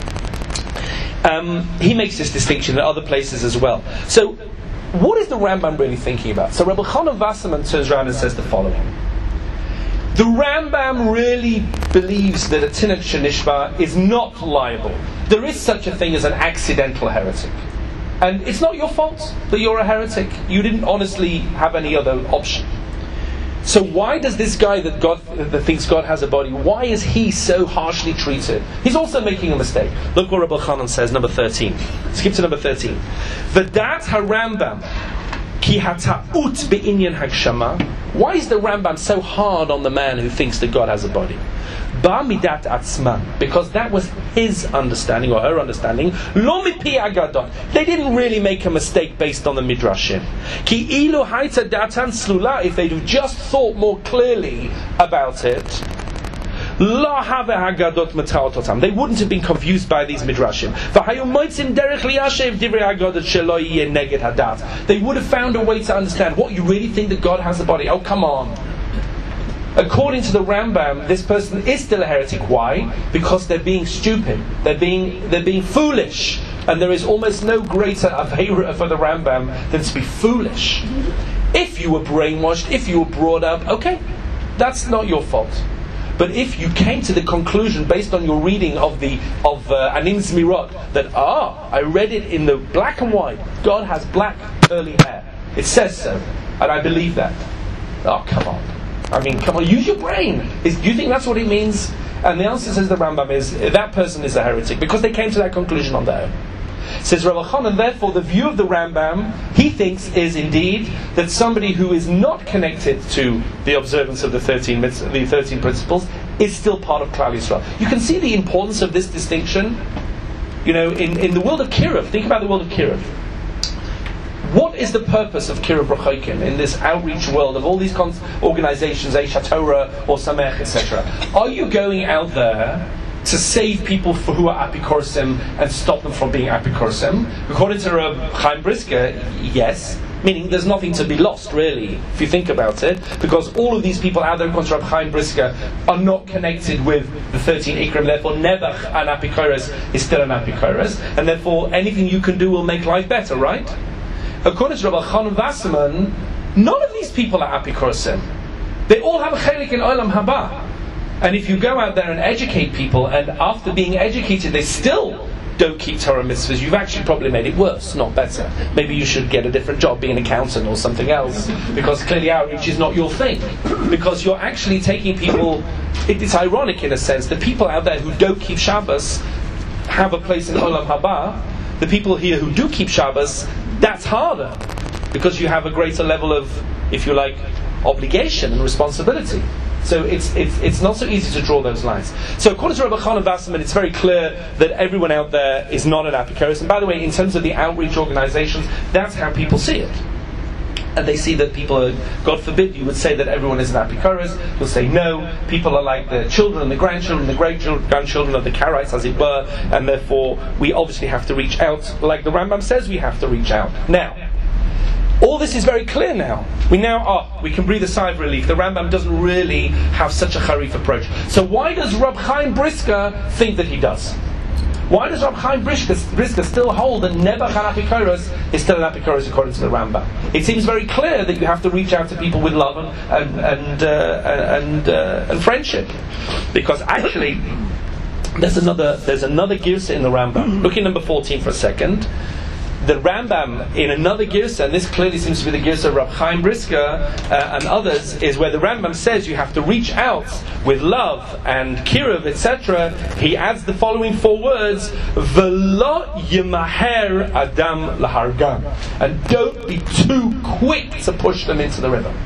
Um, he makes this distinction in other places as well. So, what is the Rambam really thinking about? So, Rebbe Chanan Wasserman turns around and says the following. The Rambam really believes that a tinok shenishba is not liable. There is such a thing as an accidental heretic. And it's not your fault that you're a heretic. You didn't honestly have any other option. So why does this guy that God that thinks God has a body, why is he so harshly treated? He's also making a mistake. Look what Rabbi Chanan says, number thirteen. Skip to number thirteen. V'dat HaRambam ki hata'ut be'inyan hagshama. Why is the Rambam so hard on the man who thinks that God has a body? Ba midat atzman, because that was his understanding or her understanding. Lo mipi agadon. They didn't really make a mistake based on the midrashim. Ki ilu haita datan slula. If they'd just thought more clearly about it, la have hagadot mataototam. They wouldn't have been confused by these midrashim. V'hayu moitzim derech liyashev divrei hagadot shelo yeh neged hadat. They would have found a way to understand. What, you really think that God has a body? Oh, come on. According to the Rambam, this person is still a heretic. Why? Because they're being stupid. They're being they're being foolish. And there is almost no greater aveira for the Rambam than to be foolish. If you were brainwashed, if you were brought up, okay, that's not your fault. But if you came to the conclusion based on your reading of the of uh, Anim Zmirot that ah, I read it in the black and white. God has black curly hair. It says so, and I believe that. Oh, come on. I mean, come on, use your brain. Is, do you think that's what it means? And the answer, says the Rambam, is that person is a heretic because they came to that conclusion on their own. Says Rabbi Chanan, therefore the view of the Rambam, he thinks, is indeed that somebody who is not connected to the observance of the thirteen the thirteen principles is still part of Klal Yisrael. You can see the importance of this distinction. You know, in, in the world of Kiruv, think about the world of Kiruv. What is the purpose of Kiruv Rachaykim in this outreach world of all these cons- organizations, Eish HaTorah or Samech, et cetera? Are you going out there to save people for who are apikorsim and stop them from being apikorsim? According to Reb Chaim Brisker, yes. Meaning there's nothing to be lost, really, if you think about it, because all of these people out there, according to Reb Chaim Brisker, are not connected with the thirteen Ikrim. Therefore, never an apikoros is still an apikoros, and therefore anything you can do will make life better, right? According to Rabbi Chanan Wasserman, none of these people are apikoros. They all have a chelik in Olam Haba. And if you go out there and educate people, and after being educated they still don't keep Torah mitzvahs, you've actually probably made it worse, not better. Maybe you should get a different job, be an accountant or something else, because clearly outreach is not your thing. Because you're actually taking people, it, it's ironic in a sense, the people out there who don't keep Shabbos have a place in Olam Haba. The people here who do keep Shabbos, that's harder, because you have a greater level of, if you like, obligation and responsibility. So it's it's it's not so easy to draw those lines. So according to Rabbi Chanan Wasserman, it's very clear that everyone out there is not an apikoros. And by the way, in terms of the outreach organizations, that's how people see it. And they see that people are, God forbid, you would say that everyone is an apikoros. You'll say no, people are like the children and the grandchildren, the great-grandchildren of the Karaites, as it were, and therefore we obviously have to reach out, like the Rambam says we have to reach out. Now, all this is very clear now. We now are, we can breathe a sigh of relief. The Rambam doesn't really have such a harif approach. So why does Reb Chaim Brisker think that he does? Why does Reb Chaim Brisker, Brisker still hold that never an apikoros is still an apikoros according to the Rambam? It seems very clear that you have to reach out to people with love and and and uh, and, uh, and friendship, because actually there's another there's another girsa in the Rambam. Look at number fourteen for a second. The Rambam in another girsa, and this clearly seems to be the girsa of Reb Chaim Brisker uh, and others, is where the Rambam says you have to reach out with love and kiruv, et cetera. He adds the following four words: "V'lo yimaher adam lahargam," and don't be too quick to push them into the river.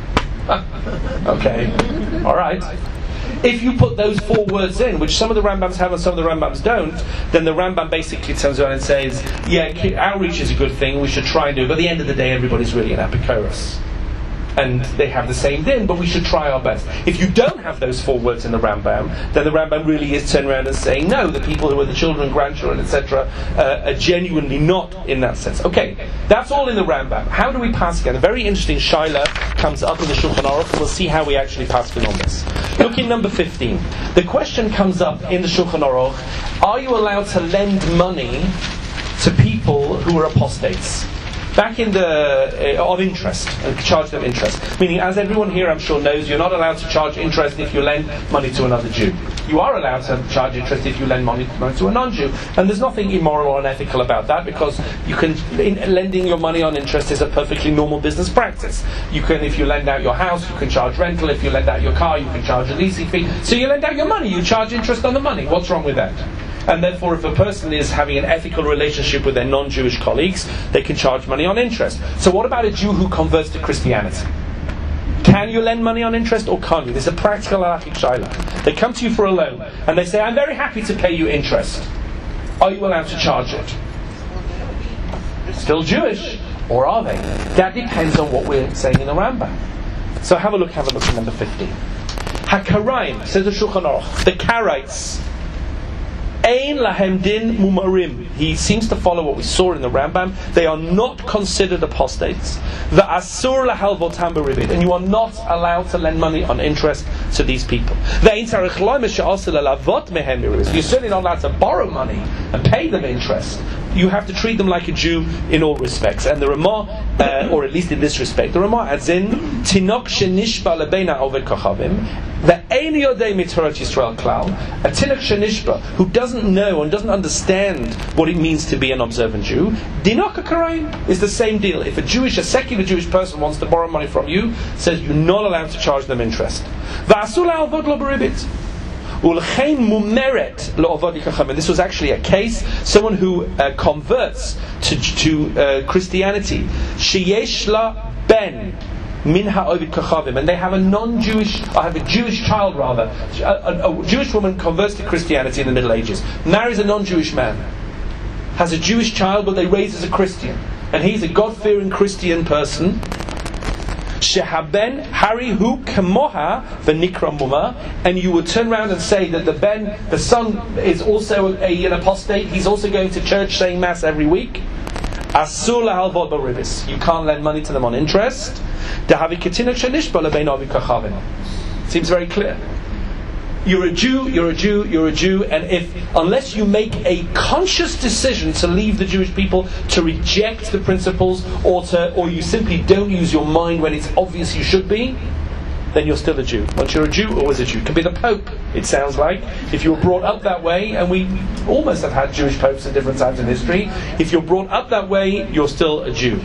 Okay, all right. If you put those four words in, which some of the Rambams have and some of the Rambams don't, then the Rambam basically turns around and says, yeah, outreach is a good thing, we should try and do it, but at the end of the day everybody's really an apikoros. And they have the same din, but we should try our best. If you don't have those four words in the Rambam, then the Rambam really is turning around and saying, no, the people who are the children, grandchildren, et cetera, uh, are genuinely not in that sense. Okay, that's all in the Rambam. How do we pass again? A very interesting shaila comes up in the Shulchan Aruch, and we'll see how we actually pass on this. Look in number fifteen. The question comes up in the Shulchan Aruch: are you allowed to lend money to people who are apostates? back in the uh, of interest, and charge them interest. Meaning, as everyone here I'm sure knows, you're not allowed to charge interest if you lend money to another Jew. You are allowed to charge interest if you lend money, money to a non-Jew, and there's nothing immoral or unethical about that, because you can in, lending your money on interest is a perfectly normal business practice. You can, if you lend out your house, you can charge rental. If you lend out your car, you can charge a leasing fee. So you lend out your money, you charge interest on the money. What's wrong with that? And therefore, if a person is having an ethical relationship with their non-Jewish colleagues, they can charge money on interest. So what about a Jew who converts to Christianity? Can you lend money on interest or can't you? This is a practical halachic shayla. They come to you for a loan and they say, I'm very happy to pay you interest. Are you allowed to charge it? Still Jewish, or are they? That depends on what we're saying in the Rambam. So have a look, have a look at number fifteen. HaKaraim, says the Shulchan Aruch, the Karaites, Ein lahem din mumarim. He seems to follow what we saw in the Rambam. They are not considered apostates. The asur lahalvotam beribit, and you are not allowed to lend money on interest to these people. You're certainly not allowed to borrow money and pay them interest. You have to treat them like a Jew in all respects. And the Ramah, uh, or at least in this respect, the Ramah adds in Tinok shenishba lebeina oved kochavim, the ein yodei mitorat Yisrael klal, a tinok shenishba who doesn't know and doesn't understand what it means to be an observant Jew. Dinok HaKaraim is the same deal. If a Jewish, a secular Jewish person wants to borrow money from you, says you're not allowed to charge them interest. Va'asul la'avod lo beribit. This was actually a case, someone who uh, converts to, to uh, Christianity. Sheyesh la ben min ha'ovid kochavim, and they have a non-Jewish, I have a Jewish child rather. A, a, a Jewish woman converts to Christianity in the Middle Ages, marries a non-Jewish man, has a Jewish child, but they raise as a Christian, and he's a God-fearing Christian person. Shehaben Hari Hu Kamoha V'Nikra Muma, and you would turn around and say that the ben, the son, is also a, an apostate. He's also going to church, saying mass every week. Asur lahalvot baribis. You can't lend money to them on interest. Dahavi Ketinak Shanishba lebein avi kachavim. Seems very clear. You're a Jew, you're a Jew, you're a Jew, and if, unless you make a conscious decision to leave the Jewish people, to reject the principles, or to, or you simply don't use your mind when it's obvious you should be, then you're still a Jew. Once you're a Jew, always a Jew. It can be the Pope, it sounds like. If you were brought up that way, and we almost have had Jewish popes at different times in history, if you're brought up that way, you're still a Jew.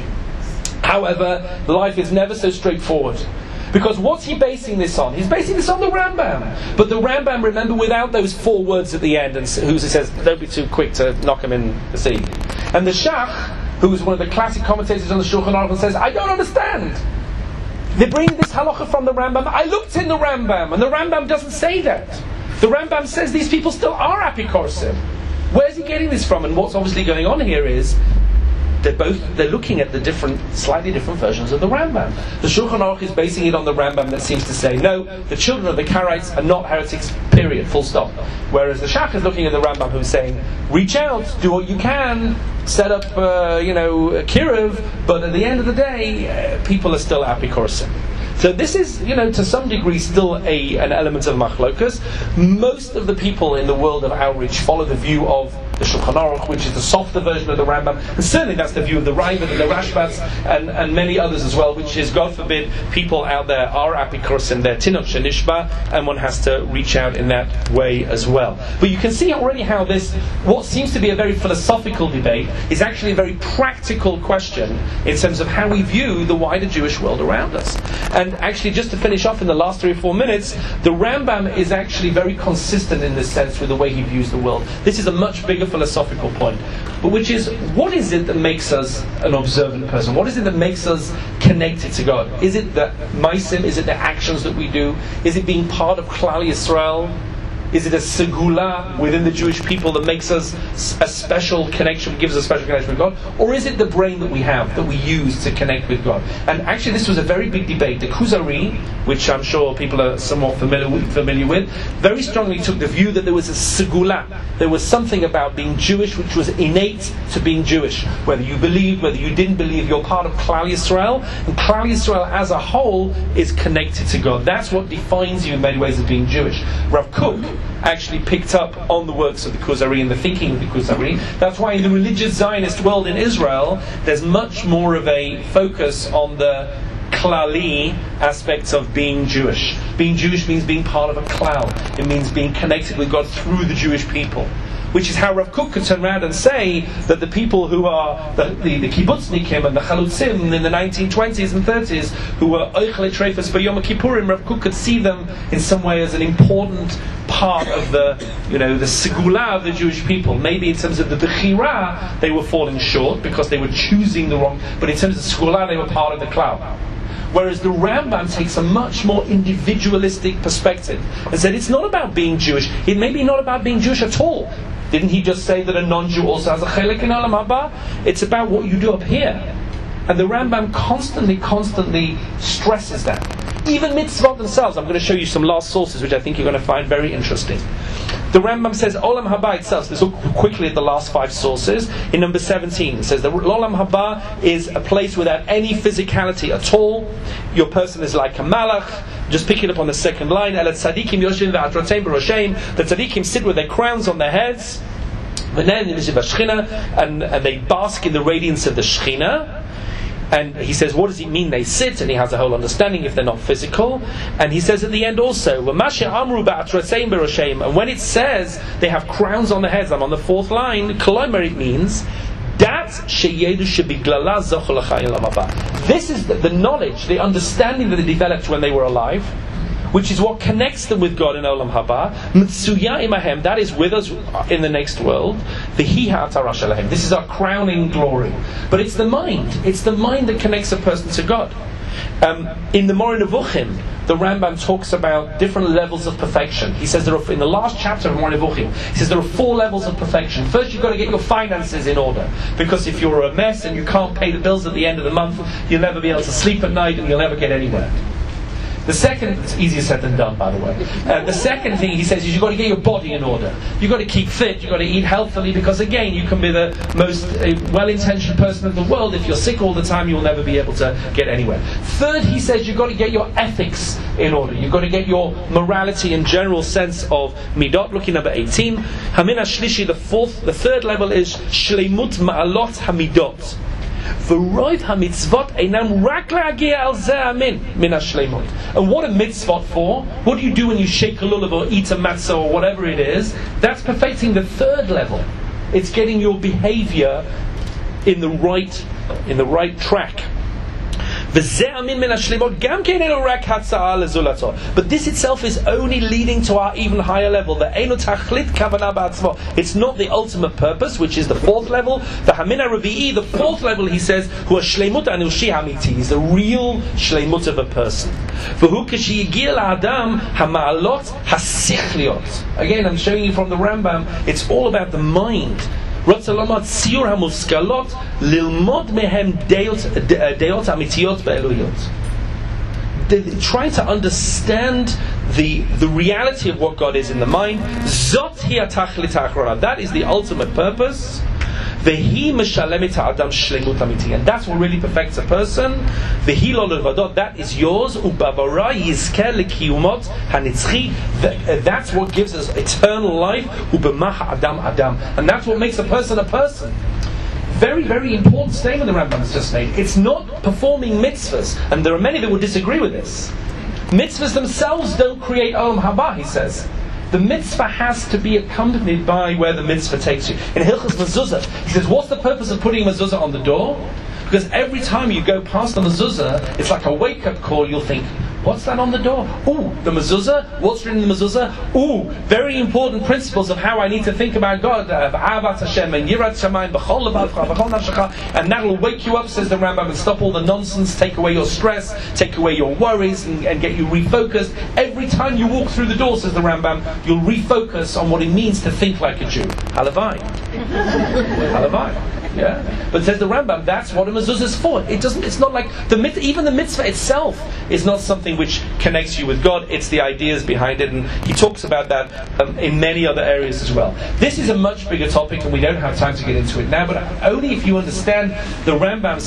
However, life is never so straightforward. Because what's he basing this on? He's basing this on the Rambam. But the Rambam, remember, without those four words at the end, and who says, don't be too quick to knock him in the sea. And the Shach, who's one of the classic commentators on the Shulchan Aruch, says, I don't understand. They bring this halacha from the Rambam. I looked in the Rambam, and the Rambam doesn't say that. The Rambam says these people still are apikorsim. Where's he getting this from? And what's obviously going on here is they're both they're looking at the different, slightly different versions of the Rambam. The Shulchan Aruch is basing it on the Rambam that seems to say, no, the children of the Karaites are not heretics, period, full stop. Whereas the Shach is looking at the Rambam who's saying, reach out, do what you can, set up, uh, you know, a kiruv, but at the end of the day, uh, people are still apikorsim. So this is, you know, to some degree still a an element of machlokas. Most of the people in the world of outreach follow the view of the Shulchan Aruch, which is the softer version of the Rambam, and certainly that's the view of the Raavad and the Rashbats and, and many others as well, which is, God forbid, people out there are apikorsim, they're tinok shenishba, and one has to reach out in that way as well. But you can see already how this, what seems to be a very philosophical debate, is actually a very practical question in terms of how we view the wider Jewish world around us. And actually, just to finish off in the last three or four minutes, the Rambam is actually very consistent in this sense with the way he views the world. This is a much bigger philosophical point, but which is, what is it that makes us an observant person? What is it that makes us connected to God? Is it the maisim? Is it the actions that we do? Is it being part of Klal Yisrael? Is it a segula within the Jewish people that makes us a special connection, gives us a special connection with God? Or is it the brain that we have, that we use to connect with God? And actually this was a very big debate. The Kuzari, which I'm sure people are somewhat familiar with, familiar with, very strongly took the view that there was a segula. There was something about being Jewish which was innate to being Jewish. Whether you believed, whether you didn't believe, you're part of Klal Yisrael. And Klal Yisrael as a whole is connected to God. That's what defines you in many ways as being Jewish. Rav Kook, actually picked up on the works of the Kuzari and the thinking of the Kuzari. That's why in the religious Zionist world in Israel, there's much more of a focus on the klali aspects of being Jewish. Being Jewish means being part of a klal. It means being connected with God through the Jewish people. Which is how Rav Kook could turn around and say that the people who are the, the, the kibbutznikim and the chalutzim in the nineteen twenties and thirties who were oichle treifas for Yom Kippurim, Rav Kook could see them in some way as an important part of the, you know, the segula of the Jewish people. Maybe in terms of the bechira, they were falling short because they were choosing the wrong, but in terms of segula, they were part of the cloud. Whereas the Rambam takes a much more individualistic perspective and said it's not about being Jewish. It may be not about being Jewish at all. Didn't he just say that a non-Jew also has a chelik in Olam Haba? It's about what you do up here. And the Rambam constantly, constantly stresses that. Even mitzvot themselves. I'm going to show you some last sources which I think you're going to find very interesting. The Rambam says Olam Haba itself. Let's look quickly at the last five sources. In number seventeen, it says that Olam Haba is a place without any physicality at all. Your person is like a malach. Just pick it up on the second line. El tzadikim yoshin ve'atroteim b'rosheim. The tzadikim sit with their crowns on their heads, and, and they bask in the radiance of the Shechina. And he says, what does it mean they sit? And he has a whole understanding if they're not physical. And he says at the end also, and when it says they have crowns on their heads, I'm on the fourth line, Kolomer, it means this is the, the knowledge, the understanding that they developed when they were alive, which is what connects them with God in Olam Haba. Mitsuya imahem, that is with us in the next world. V'hi ha'atara shalahem. This is our crowning glory. But it's the mind. It's the mind that connects a person to God. Um, in the Moreh Nevuchim, the Rambam talks about different levels of perfection. He says there are, in the last chapter of Moreh Nevuchim, he says there are four levels of perfection. First, you've got to get your finances in order, because if you're a mess and you can't pay the bills at the end of the month, you'll never be able to sleep at night and you'll never get anywhere. The second, it's easier said than done, by the way. Uh, the second thing he says is you've got to get your body in order. You've got to keep fit, you've got to eat healthily, because again, you can be the most uh, well-intentioned person in the world. If you're sick all the time, you'll never be able to get anywhere. Third, he says you've got to get your ethics in order. You've got to get your morality and general sense of midot. Look at number eighteen. Hamina Shlishi, the fourth, the third level is Shleimut Ma'alot Hamidot. V'roiv hamitzvot einam rak la'agia al zeh amin min hashleimot. And what a mitzvot for? What do you do when you shake a lulav or eat a matzah or whatever it is? That's perfecting the third level. It's getting your behavior in the right, in the right track. But this itself is only leading to our even higher level. It's not the ultimate purpose, which is the fourth level. The Hamina Ravi'i, the fourth level, he says, who are shleimut anushi hamiti, is the real shleimut of a person. Again, I'm showing you from the Rambam, it's all about the mind. Trying to understand the, the reality of what God is in the mind. That is the ultimate purpose. And that's what really perfects a person. That is yours. That's what gives us eternal life. And that's what makes a person a person. Very, very important statement the Rambam has just made. It's not performing mitzvahs, and there are many that would disagree with this. Mitzvahs themselves don't create Olam Haba, he says. The mitzvah has to be accompanied by where the mitzvah takes you. In Hilchos Mezuzah, he says, what's the purpose of putting a mezuzah on the door? Because every time you go past the mezuzah, it's like a wake-up call. You'll think, what's that on the door? Ooh, the mezuzah? What's written in the mezuzah? Ooh, very important principles of how I need to think about God. V'avat Hashem and Yirat Shamayim b'chol levavcha b'chol nafshecha. And that will wake you up, says the Rambam, and stop all the nonsense, take away your stress, take away your worries, and, and get you refocused. Every time you walk through the door, says the Rambam, you'll refocus on what it means to think like a Jew. Halavai. Halavai. Yeah, but says the Rambam, that's what a mezuzah is for. It doesn't. It's not like the mit- even the mitzvah itself is not something which connects you with God. It's the ideas behind it, and he talks about that um, in many other areas as well. This is a much bigger topic, and we don't have time to get into it now. But only if you understand the Rambam's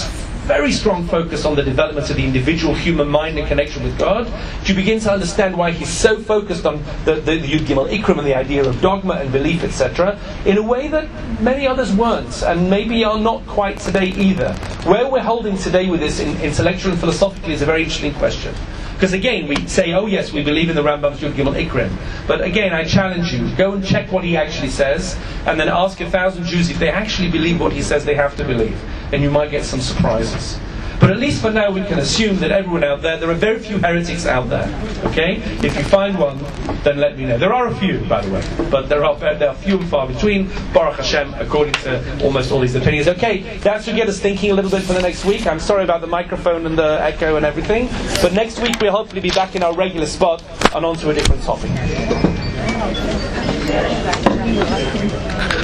very strong focus on the development of the individual human mind and connection with God, do you begin to understand why he's so focused on the, the, the Yud Gimel Ikram and the idea of dogma and belief, et cetera, in a way that many others weren't, and maybe are not quite today either. Where we're holding today with this in, intellectually and philosophically is a very interesting question. Because again, we say, oh yes, we believe in the Rambam's Yud Gimel Ikrim. But again, I challenge you, go and check what he actually says, and then ask a thousand Jews if they actually believe what he says they have to believe. And you might get some surprises. But at least for now, we can assume that everyone out there, there are very few heretics out there. Okay? If you find one, then let me know. There are a few, by the way, but there are there are few and far between. Baruch Hashem, according to almost all these opinions. Okay, that should get us thinking a little bit for the next week. I'm sorry about the microphone and the echo and everything, but next week we'll hopefully be back in our regular spot and on to a different topic.